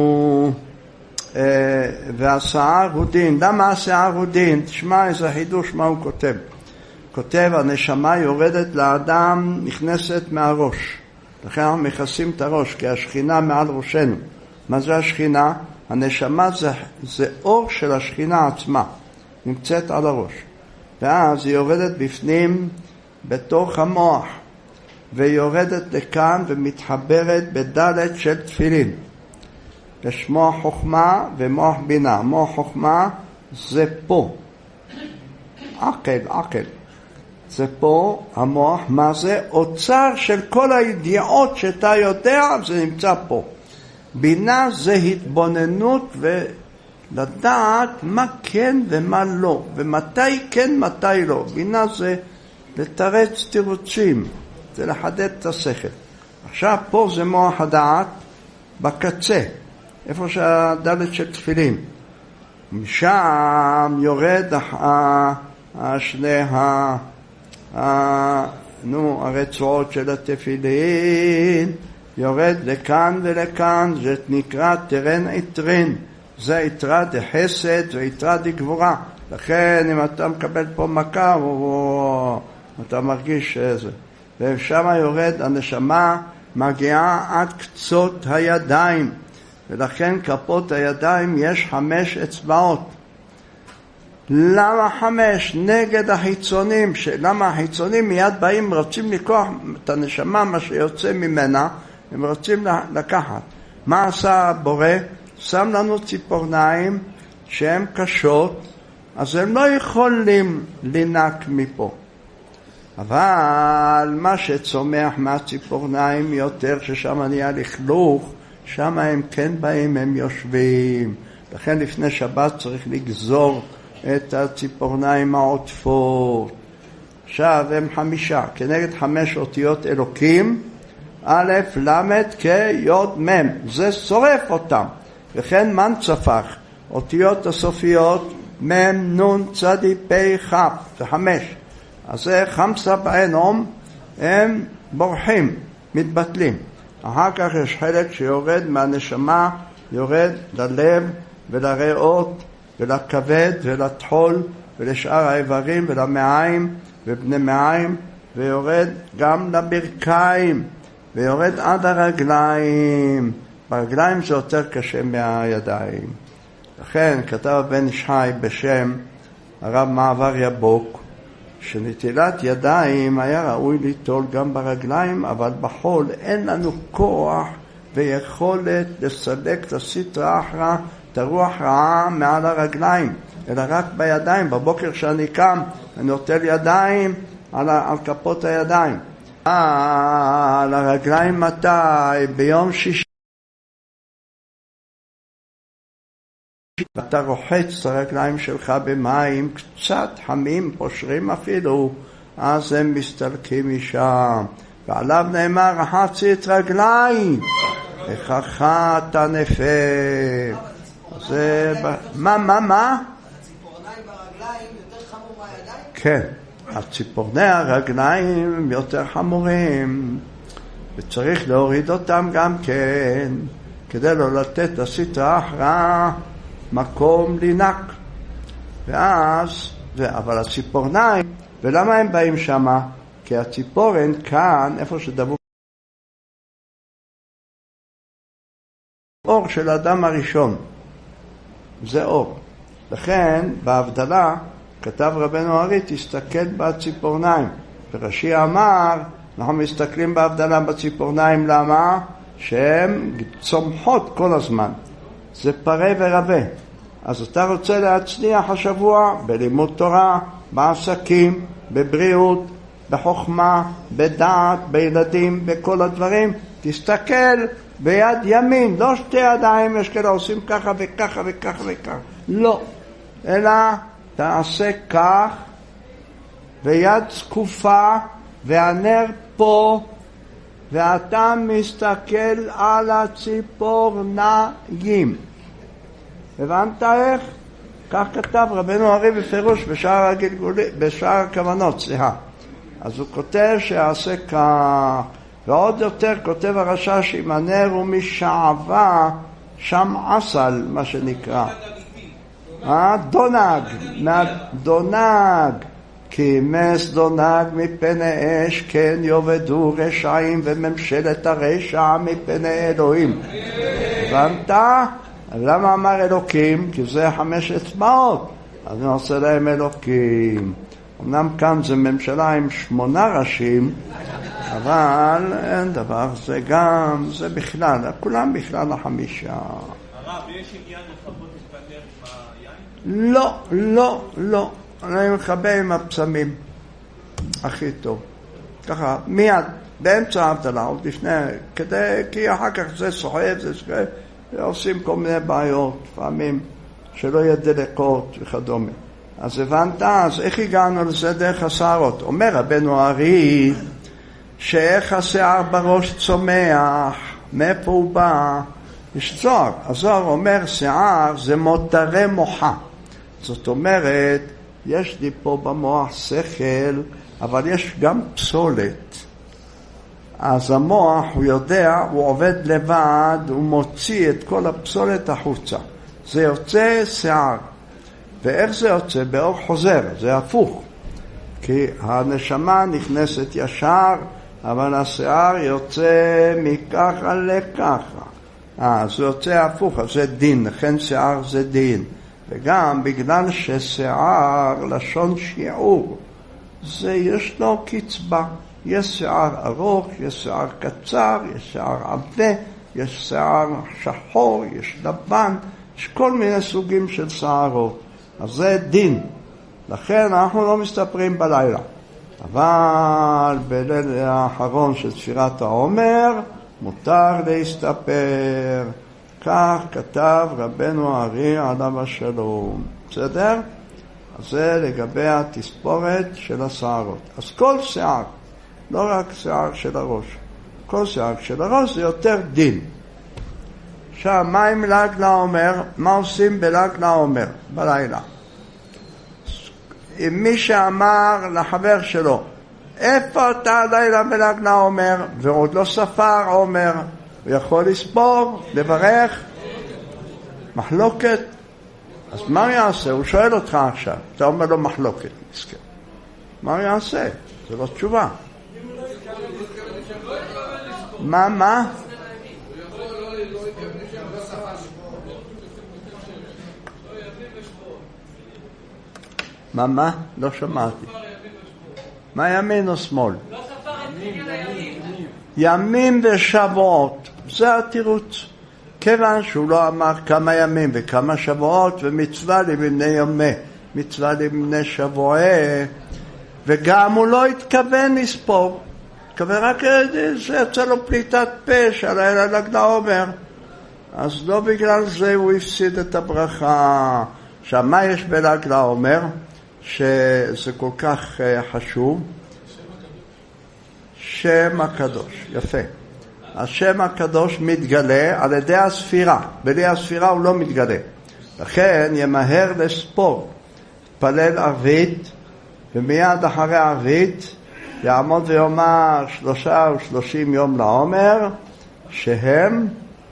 והשיער הוא דין. למה השיער הוא דין? תשמע איזה חידוש מה הוא כותב. כותב, הנשמה יורדת לאדם, נכנסת מהראש. לכן אנחנו מכסים את הראש, כי השכינה מעל ראשנו. מה זה השכינה? הנשמה זה, זה אור של השכינה עצמה, נמצאת על הראש. ואז היא יורדת בפנים, בתוך המוח, ויורדת לכאן ומתחברת בדלת של תפילין. יש מוח חוכמה ומוח בינה. מוח חוכמה זה פה. עקל, עקל. זה פה, המוח, מה זה? אוצר של כל הידיעות שאתה יודע, זה נמצא פה. בינה זה התבוננות ולדעת מה כן ומה לא, ומתי כן, מתי לא. בינה זה לתרץ תירוצים, זה לחדד את השכל. עכשיו פה זה מוח הדעת בקצה, איפה שהדלת של תפילין. משם יורד השני ה... נו, הרצועות של התפילין, יורד לכאן ולכאן, זה נקרא תרן עטרין. זה יתרה דחסד ויתרה דגבורה. לכן אם אתה מקבל פה מכה, או אתה מרגיש שזה. ושם יורד הנשמה, מגיעה עד קצות הידיים. ולכן כפות הידיים יש חמש אצבעות. למה חמש? נגד החיצונים. למה החיצונים מיד באים, רוצים לקוח את הנשמה, מה שיוצא ממנה, הם רוצים לקחת. מה עשה הבורא? שם לנו ציפורניים שהן קשות, אז הם לא יכולים לנק מפה. אבל מה שצומח מהציפורניים יותר, ששם נהיה לכלוך, שם הם כן באים, הם יושבים. לכן לפני שבת צריך לגזור את הציפורניים העוטפות. עכשיו הם חמישה, כנגד חמש אותיות אלוקים, א', למד, כ', יוד, מ', זה שורף אותם. וכן מן צפח, אותיות הסופיות, מ', נ', צדי, פ', כ', זה חמש. אז זה חמסה בעינום, הם בורחים, מתבטלים. אחר כך יש חלק שיורד מהנשמה, יורד ללב ולריאות ולכבד ולטחול ולשאר האיברים ולמעיים ובני מעיים, ויורד גם לברכיים ויורד עד הרגליים. ברגליים זה יותר קשה מהידיים. לכן כתב בן איש חי בשם הרב מעבר יבוק, שנטילת ידיים היה ראוי ליטול גם ברגליים, אבל בחול אין לנו כוח ויכולת לסלק את הסטרא אחרא, את הרוח רעה מעל הרגליים, אלא רק בידיים. בבוקר שאני קם אני נוטל ידיים על, על כפות הידיים. על הרגליים מתי? ביום שישי. אתה רוחץ את הרגליים שלך במים קצת חמים, פושרים אפילו, אז הם מסתלקים משם. ועליו נאמר, רחצתי את רגליים, וכך אתה נפל. זה... מה, מה, מה? הציפורניים ברגליים יותר חמור מהידיים? כן, הציפורני הרגליים הם יותר חמורים, וצריך להוריד אותם גם כן, כדי לא לתת לסטרא אחרא מקום לינק. ואז, ו... אבל הציפורניים, ולמה הם באים שמה? כי הציפורן כאן, איפה שדבוק אור של האדם הראשון, זה אור. לכן בהבדלה כתב רבנו ארי, תסתכל בציפורניים. ורש"י אמר, אנחנו מסתכלים בהבדלה בציפורניים, למה? שהן צומחות כל הזמן, זה פרה ורבה. אז אתה רוצה להצליח השבוע בלימוד תורה, בעסקים, בבריאות, בחוכמה, בדעת, בילדים, בכל הדברים, תסתכל ביד ימין, לא שתי ידיים, יש כאלה עושים ככה וככה וככה וככה, לא, אלא תעשה כך, ויד זקופה, והנר פה, ואתה מסתכל על הציפורניים. הבנת איך? כך כתב רבנו ארי בפירוש בשאר הגלגולים, בשאר הכוונות, סליחה. אז הוא כותב שיעשה כך, ועוד יותר כותב הרש"ש, אם הנר הוא משעבה, שם עסל, מה שנקרא. אה? דונג, דונג, כי מס דונג מפני אש, כן יובדו רשעים וממשלת הרשע מפני אלוהים. הבנת? למה אמר אלוקים? כי זה חמש אצבעות, אז אני עושה להם אלוקים. אמנם כאן זה ממשלה עם שמונה ראשים, אבל אין דבר, זה גם, זה בכלל, כולם בכלל החמישה. הרב, יש עניין לחבות את הנר עם היין? לא, לא, לא. אני מחבא עם הפסמים. הכי טוב. ככה, מיד, באמצע ההבדלה, עוד לפני, כדי, כי אחר כך זה סוחב, זה סוחב, ועושים כל מיני בעיות, לפעמים, שלא יהיה דלקות וכדומה. אז הבנת, אז איך הגענו לזה דרך השערות? אומר רבנו ארי, שאיך השיער בראש צומח, מאיפה הוא בא? יש זוהר, הזוהר אומר שיער זה מותרי מוחה. זאת אומרת, יש לי פה במוח שכל, אבל יש גם פסולת. אז המוח, הוא יודע, הוא עובד לבד, הוא מוציא את כל הפסולת החוצה. זה יוצא שיער. ואיך זה יוצא? באור חוזר, זה הפוך. כי הנשמה נכנסת ישר, אבל השיער יוצא מככה לככה. אה, זה יוצא הפוך, אז זה דין, לכן שיער זה דין. וגם בגלל ששיער, לשון שיעור, זה יש לו קצבה. יש שיער ארוך, יש שיער קצר, יש שיער עבה, יש שיער שחור, יש לבן, יש כל מיני סוגים של שערות. אז זה דין. לכן אנחנו לא מסתפרים בלילה. אבל בליל האחרון של ספירת העומר, מותר להסתפר. כך כתב רבנו ארי עליו השלום. בסדר? אז זה לגבי התספורת של השערות. אז כל שיער, לא רק שיער של הראש, כל שיער של הראש זה יותר דין. עכשיו, מה עם ל"ג לעומר? מה עושים בל"ג לעומר בלילה? אם מי שאמר לחבר שלו, איפה אתה הלילה בל"ג לעומר? ועוד לא ספר עומר, הוא יכול לספור, לברך? מחלוקת? אז מה הוא יעשה? הוא שואל אותך עכשיו, אתה אומר לו מחלוקת, מסכן. מה הוא יעשה? זה לא תשובה. מה, מה? מה, מה? לא שמעתי. מה ימין או שמאל? לא ספר את מניין הימים. ימים ושבועות, זה התירוץ. כיוון שהוא לא אמר כמה ימים וכמה שבועות, ומצווה לבני יומי, מצווה לבני שבועי, וגם הוא לא התכוון לספור. מתכוון רק שיצא לו פליטת פה שעלה ל"ג לעומר. אז לא בגלל זה הוא הפסיד את הברכה. עכשיו, מה יש בל"ג לעומר שזה כל כך חשוב? שם הקדוש. יפה. השם הקדוש מתגלה על ידי הספירה. בלי הספירה הוא לא מתגלה. לכן ימהר לספור. פלל ערבית, ומיד אחרי ערבית יעמוד ויאמר שלושה ושלושים יום לעומר, שהם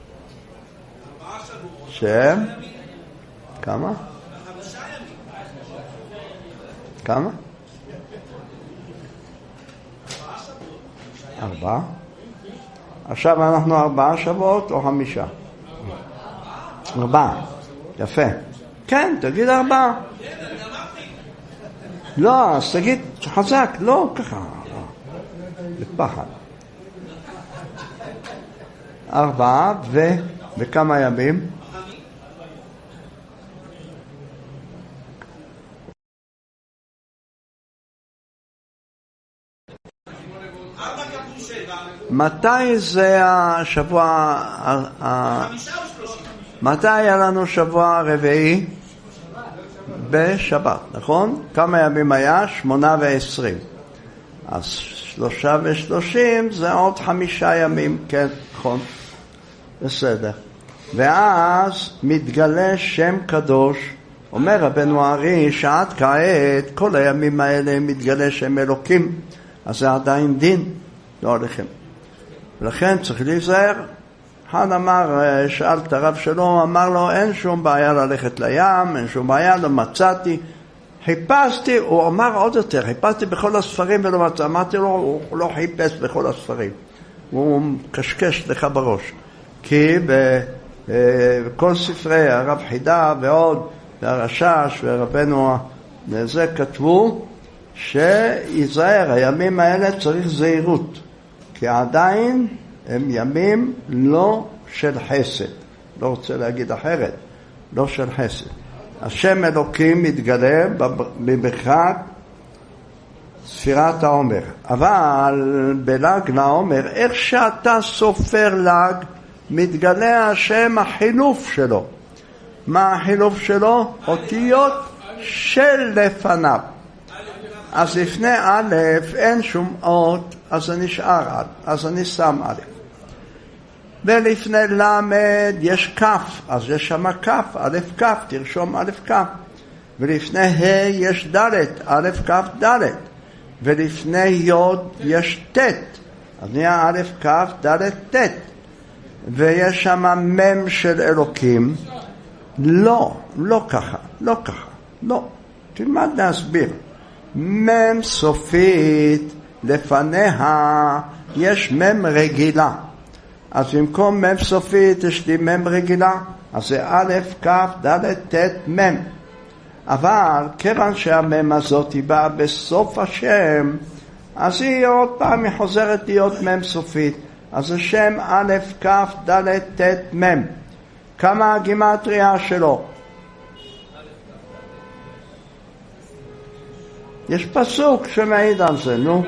שהם כמה? כמה? ארבעה? עכשיו אנחנו ארבעה שבועות או חמישה? ארבעה. יפה. כן, תגיד ארבעה. לא, אז תגיד חזק, לא ככה, בפחד. ארבעה ו... וכמה ימים? מתי זה השבוע, מתי היה לנו שבוע רביעי? בשבת, נכון? כמה ימים היה? שמונה ועשרים. אז שלושה ושלושים זה עוד חמישה ימים, כן, נכון. בסדר. ואז מתגלה שם קדוש, אומר רבנו הארי שעד כעת כל הימים האלה מתגלה שם אלוקים, אז זה עדיין דין, לא עליכם. ולכן צריך להיזהר. אחד אמר, שאל את הרב שלו, אמר לו, אין שום בעיה ללכת לים, אין שום בעיה, לא מצאתי. חיפשתי, הוא אמר עוד יותר, חיפשתי בכל הספרים ולא מצא. אמרתי לו, הוא לא חיפש בכל הספרים. הוא קשקש לך בראש. כי בכל ספרי הרב חידה ועוד, והרשש ורבנו זה כתבו, שיזהר, הימים האלה צריך זהירות. כי עדיין הם ימים לא של חסד. לא רוצה להגיד אחרת. לא של חסד. השם אלוקים מתגלה בברכת ספירת העומר. אבל בל"ג לעומר, איך שאתה סופר ל"ג, מתגלה השם החילוף שלו. מה החילוף שלו? אותיות של לפניו. אז לפני א' אין שום אות, אז אני נשאר א', אז אני שם א'. ולפני למד יש כף, אז יש שם כף, א' כף, תרשום א' כף. ולפני ה' יש ד', א' כף ד'. ולפני י' יש ת', אז נהיה א' כף ד' ת'. ויש שם מ' של אלוקים. לא, לא ככה, לא ככה, לא. תלמד להסביר. מ' סופית, לפניה יש מ' רגילה. אז במקום מ' סופית יש לי מ' רגילה, אז זה א', כ', ד', ת', מ'. אבל כיוון שהמ' הזאת היא באה בסוף השם, אז היא עוד פעם היא חוזרת להיות מ' סופית. אז זה שם א', כ', ד', ת', מ'. כמה הגימטריה שלו? יש פסוק שמעיד על זה, נו.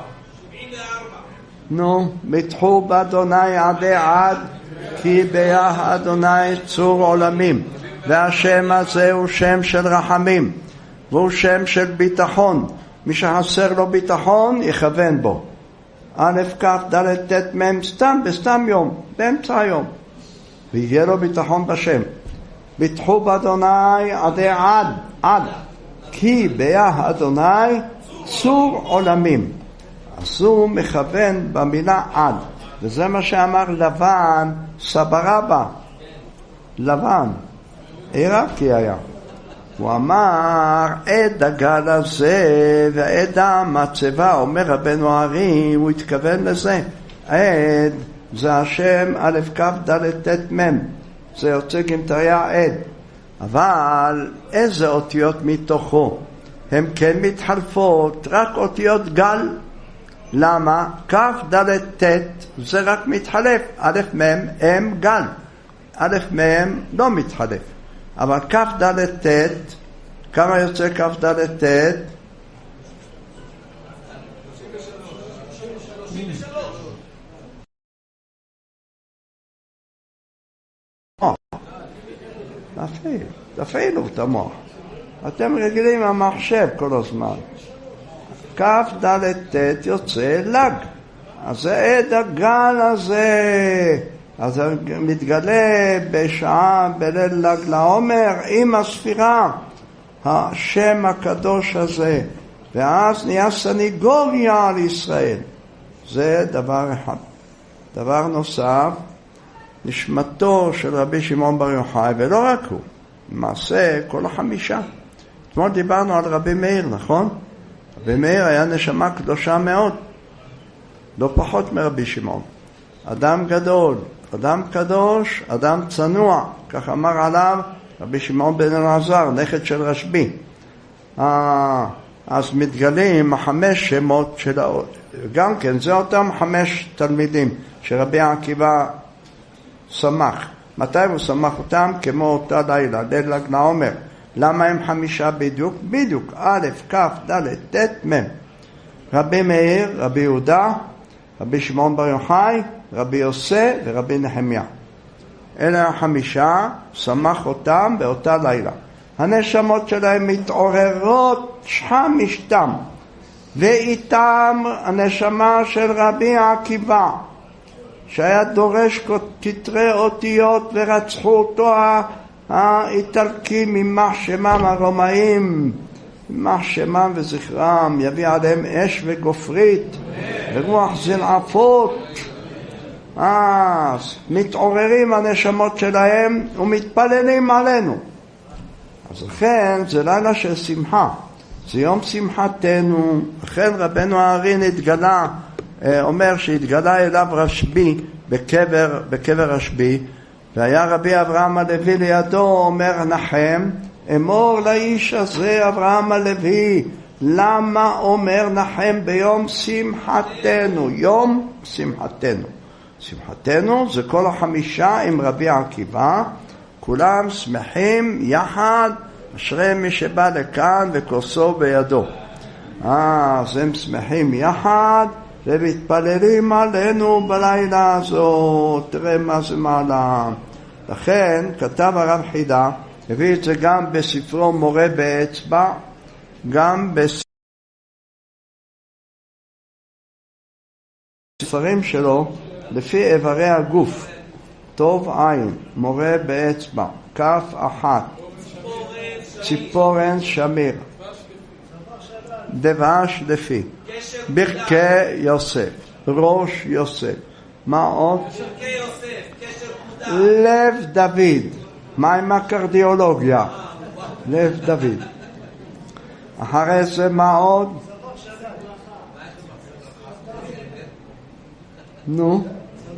נו, ביטחו באדוני עדי עד, כי ביה אדוני צור עולמים. והשם הזה הוא שם של רחמים, והוא שם של ביטחון. מי שחסר לו ביטחון, יכוון בו. א', כ', ד', ת', מ', סתם, בסתם יום, באמצע היום. ויהיה לו ביטחון בשם. ביטחו באדוני עדי עד, עד. כי ביה אדוני צור עולמים. אז הוא מכוון במילה עד. וזה מה שאמר לבן, סברבה. לבן. עירקי היה. הוא אמר, עד הגל הזה ועד המצבה, אומר רבנו הארי, הוא התכוון לזה. עד זה השם א' כ' ד' ת' מ'. זה יוצא גימטריה עד. אבל איזה אותיות מתוכו? הן כן מתחלפות, רק אותיות גל. למה? כ' ד' ת' זה רק מתחלף. א' מ' הם גל. א' מ' לא מתחלף. אבל כ' ד' ת', כמה יוצא כ' ד' ת'? שלושים ושלוש. תפעיל, תפעילו את המוח. אתם רגילים המחשב כל הזמן. כף ד' ט' יוצא לג. אז זה עד הגל הזה. אז זה מתגלה בשעה בליל לג לעומר עם הספירה. השם הקדוש הזה. ואז נהיה סניגוריה על ישראל. זה דבר אחד. דבר נוסף, נשמתו של רבי שמעון בר יוחאי, ולא רק הוא, למעשה כל החמישה. אתמול דיברנו על רבי מאיר, נכון? רבי מאיר היה נשמה קדושה מאוד, לא פחות מרבי שמעון. אדם גדול, אדם קדוש, אדם צנוע, כך אמר עליו רבי שמעון בן אלעזר, נכד של רשב"י. אז מתגלים החמש שמות של העוד. גם כן, זה אותם חמש תלמידים שרבי עקיבא שמח. מתי הוא שמח אותם? כמו אותה לילה, ליל ל"ג לעומר. למה הם חמישה בדיוק? בדיוק, א', כ', ד', ט', מ'. רבי מאיר, רבי יהודה, רבי שמעון בר יוחאי, רבי יוסי ורבי נחמיה. אלה החמישה, שמח אותם באותה לילה. הנשמות שלהם מתעוררות שכם משתם, ואיתם הנשמה של רבי עקיבא, שהיה דורש כתרי אותיות ורצחו אותו האיטלקים יימח שמם הרומאים, יימח שמם וזכרם, יביא עליהם אש וגופרית ורוח זלעפות. אז מתעוררים הנשמות שלהם ומתפללים עלינו. אז לכן זה לילה של שמחה, זה יום שמחתנו. לכן רבנו הארי התגלה, אומר שהתגלה אליו רשב"י בקבר, בקבר רשב"י, והיה רבי אברהם הלוי לידו, אומר נחם, אמור לאיש הזה אברהם הלוי, למה אומר נחם ביום שמחתנו? יום שמחתנו. שמחתנו זה כל החמישה עם רבי עקיבא, כולם שמחים יחד, אשרי מי שבא לכאן וכוסו בידו. אז הם שמחים יחד ומתפללים עלינו בלילה הזאת. תראה מה זה מעלה. לכן כתב הרב חידה, הביא את זה גם בספרו מורה באצבע, גם בספרים שלו לפי איברי הגוף. טוב עין, מורה באצבע, כף אחת, ציפורן שמיר, דבש לפי, ברכי יוסף, ראש יוסף, מה עוד? לב דוד. מה עם הקרדיולוגיה? לב דוד. אחרי זה מה עוד? נו,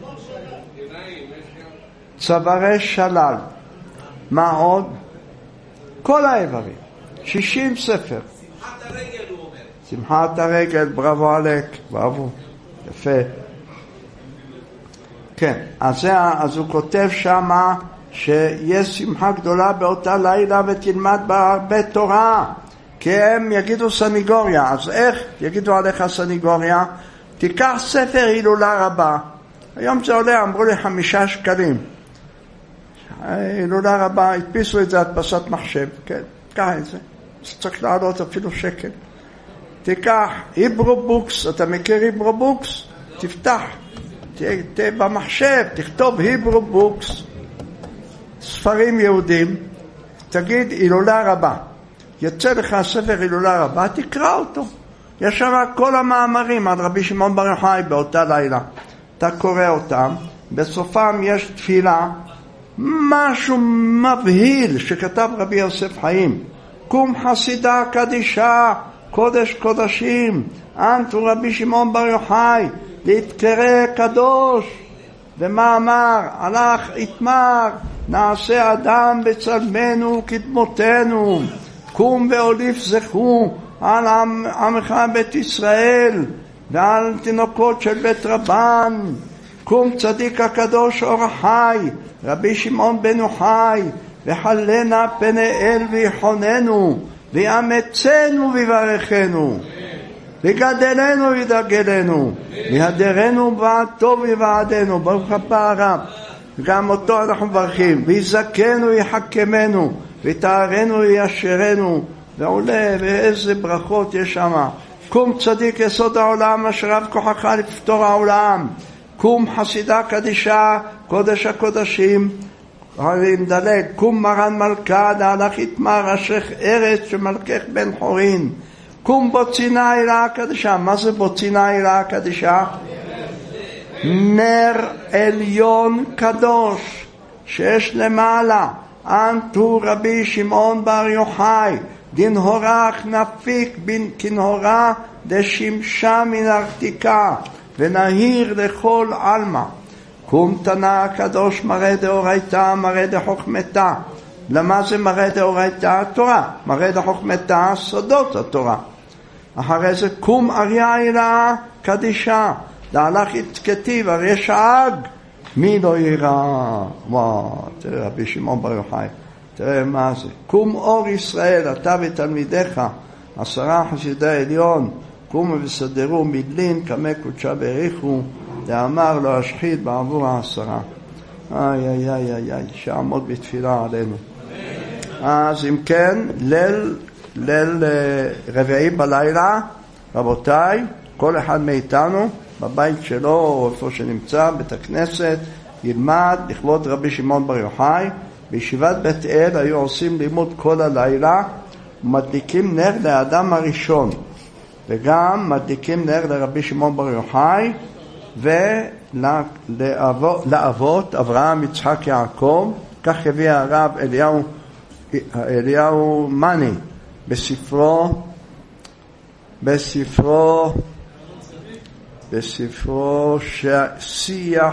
צווארי שלל. מה עוד? כל האיברים, שישים ספר. שמחת הרגל הוא אומר. שמחת הרגל, בראבו עלק, בראבו, יפה. כן, אז, זה, אז הוא כותב שמה שיש שמחה גדולה באותה לילה ותלמד בהרבה תורה, כי הם יגידו סניגוריה. אז איך יגידו עליך סניגוריה? תיקח ספר הילולה רבה, היום זה עולה, אמרו לי חמישה שקלים, הילולה רבה, הדפיסו את זה הדפסת מחשב, כן, קח את זה, זה צריך לעלות אפילו שקל. תיקח היברו בוקס, אתה מכיר היברו בוקס? תפתח, תהיה במחשב, תכתוב היברו בוקס, ספרים יהודים, תגיד הילולה רבה, יצא לך ספר הילולה רבה, תקרא אותו. יש שם כל המאמרים על רבי שמעון בר יוחאי באותה לילה. אתה קורא אותם, בסופם יש תפילה, משהו מבהיל שכתב רבי יוסף חיים. קום חסידה קדישה, קודש קודשים, אנטו רבי שמעון בר יוחאי, להתקרא קדוש. ומה אמר? הלך יתמר, נעשה אדם בצלמנו כדמותנו, קום והוליף זכו על עמך בית ישראל ועל תינוקות של בית רבן. קום צדיק הקדוש אור החי רבי שמעון בן יוחאי, וחלנה פני אל ויחוננו ויאמצנו ויברכנו. ויגדלנו וידגלנו, ויהדרנו ועד טוב יוועדנו, ברוך הבא הרב. גם אותו אנחנו מברכים, ויזכנו ויחכמנו, ויתארנו וישרנו, ועולה, ואיזה ברכות יש שם. קום צדיק יסוד העולם, אשר רב כוחך לפתור העולם. קום חסידה קדישה, קודש הקודשים, הרי מדלג, קום מרן מלכה, דהלך יתמר אשך ארץ שמלכך בן חורין. קום בוצינה עילה הקדישה. מה זה בוצינה עילה הקדישה? נר עליון קדוש שיש למעלה, אנטו רבי שמעון בר יוחאי, דין הורח נפיק בין כנהורה דשמשה מן ארתיקה, ונהיר לכל עלמא. קום תנא הקדוש מראה דאורייתא, מראה דחוכמתא. למה זה מראה דאורייתא? התורה. מראה דחוכמתא, סודות התורה. אחרי זה קום אריה עילה קדישה, דהלך יתכתיב אריה שאג, מי לא ירא. וואו, תראה רבי שמעון בר יוחאי, תראה מה זה. קום אור ישראל, אתה ותלמידיך, עשרה חסידי עליון, קומו וסדרו מדלין, כמה קודשה בריחו, דאמר לא אשחית בעבור העשרה. איי איי איי איי איי, שעמוד בתפילה עלינו. אז אם כן, ליל, ליל רביעי בלילה, רבותיי, כל אחד מאיתנו, בבית שלו או איפה שנמצא, בית הכנסת, ילמד לכבוד רבי שמעון בר יוחאי. בישיבת בית אל היו עושים לימוד כל הלילה, מדליקים נר לאדם הראשון, וגם מדליקים נר לרבי שמעון בר יוחאי, ולאבות אברהם יצחק יעקב. כך הביא הרב אליהו, אליהו מני בספרו, בספרו, בספרו שיח,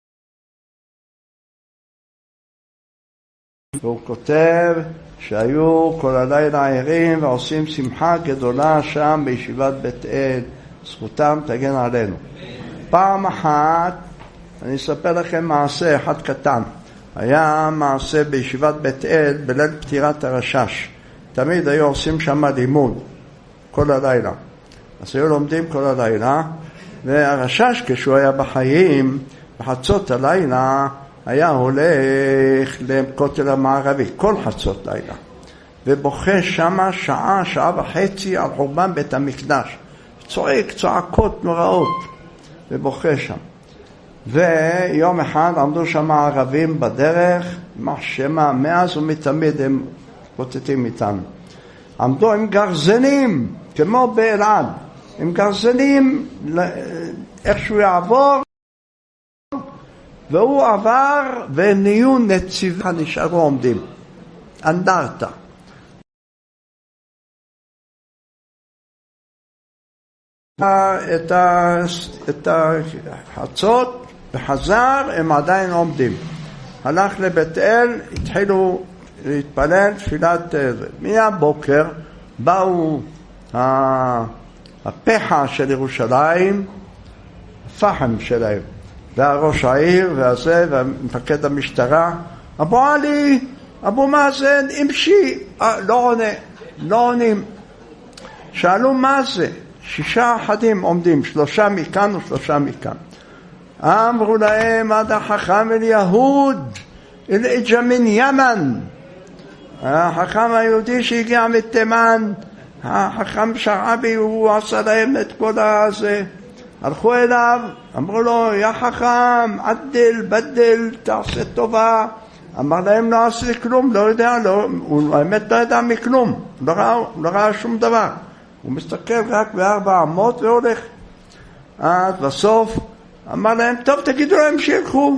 והוא כותב שהיו כל הלילה ערים ועושים שמחה גדולה שם בישיבת בית אל, זכותם תגן עלינו. פעם אחת אני אספר לכם מעשה אחד קטן. היה מעשה בישיבת בית אל בליל פטירת הרשש. תמיד היו עושים שם לימוד כל הלילה, אז היו לומדים כל הלילה. והרשש כשהוא היה בחיים, בחצות הלילה היה הולך לכותל המערבי כל חצות לילה, ובוכה שמה שעה, שעה וחצי על חורבן בית המקדש, צועק צועקות נוראות ובוכה שם. ויום אחד עמדו שם הערבים בדרך, מחשמה, מאז ומתמיד הם פוטטים איתנו, עמדו עם גרזנים כמו באלעד, עם גרזנים איכשהו יעבור, והוא עבר והם נהיו נציבה, נשארו עומדים אנדרטה. את, ה, את החצות וחזר, הם עדיין עומדים. הלך לבית אל, התחילו להתפלל תפילת זה. מהבוקר באו הפחה של ירושלים, הפחם שלהם, והראש העיר והזה, ומפקד המשטרה, אבו עלי, אבו מאזן, אמשי, לא עונה, לא עונים. שאלו מה זה? שישה אחדים עומדים, שלושה מכאן ושלושה מכאן. אמרו להם, עד החכם אל יהוד, אל אג'ה מן ימן. החכם היהודי שהגיע מתימן, החכם שרעבי, הוא עשה להם את כל הזה. הלכו אליו, אמרו לו, יא חכם, עדל, בדל, תעשה טובה. אמר להם, לא עשה כלום, לא יודע, לא, הוא האמת לא ידע מכלום, לא ראה, לא ראה שום דבר. הוא מסתכל רק בארבע אמות והולך. אז בסוף אמר להם, טוב, תגידו להם שילכו.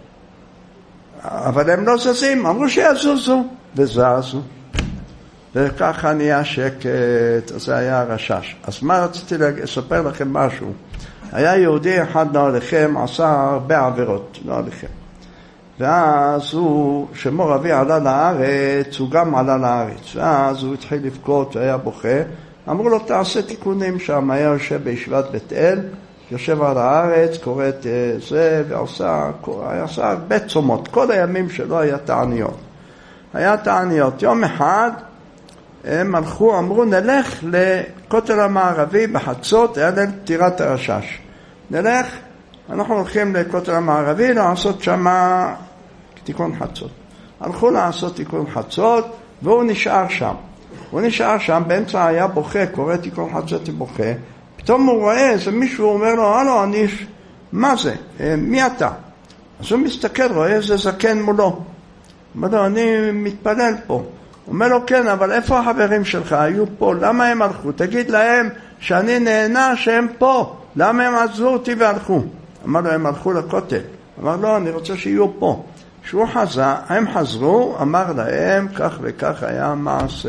אבל הם לא זזים, אמרו שיזוזו, וזזו. וככה נהיה שקט, אז זה היה הרשש. אז מה רציתי לספר לכם משהו? היה יהודי אחד נעליכם, עשה הרבה עבירות, נעליכם. ואז הוא, שמו רבי עלה לארץ, הוא גם עלה לארץ. ואז הוא התחיל לבכות והיה בוכה. אמרו לו, תעשה תיקונים שם. היה יושב בישיבת בית אל, יושב על הארץ, קורא את זה, ועושה, עשה הרבה צומות. כל הימים שלו היה תעניות. היה תעניות. יום אחד הם הלכו, אמרו נלך לכותל המערבי בחצות, היה ליל פטירת הרשש. נלך, אנחנו הולכים לכותל המערבי לעשות שם תיקון חצות. הלכו לעשות תיקון חצות והוא נשאר שם. הוא נשאר שם, באמצע היה בוכה, קורא תיקון חצות ובוכה. פתאום הוא רואה איזה מישהו, אומר לו, הלו, אני, מה זה? מי אתה? אז הוא מסתכל, רואה איזה זקן מולו. אומר לו, אני מתפלל פה. הוא אומר לו, כן, אבל איפה החברים שלך? היו פה, למה הם הלכו? תגיד להם שאני נהנה שהם פה. למה הם עזבו אותי והלכו? אמר לו, הם הלכו לכותל. אמר לו, אני רוצה שיהיו פה. כשהוא חזר, הם חזרו, אמר להם, כך וכך היה מעשה.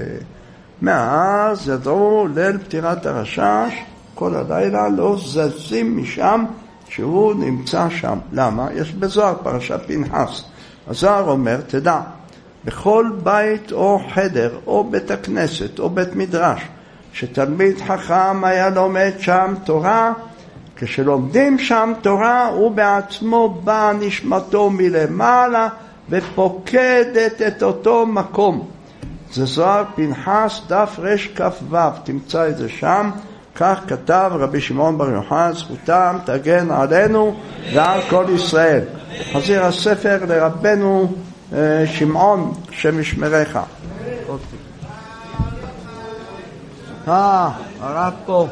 מאז ידעו ליל פטירת הרשש, כל הלילה לא זזים משם שהוא נמצא שם. למה? יש בזוהר פרשת פנחס. הזוהר אומר, תדע, בכל בית או חדר או בית הכנסת או בית מדרש, שתלמיד חכם היה לומד שם תורה, כשלומדים שם תורה הוא בעצמו בא נשמתו מלמעלה ופוקדת את אותו מקום. זה זוהר פנחס דף רש כ"ו, תמצא את זה שם. כך כתב רבי שמעון בר יוחאי, זכותם תגן עלינו ועל כל ישראל. חזיר הספר לרבנו שמעון שמשמרך. אה, הרב פה.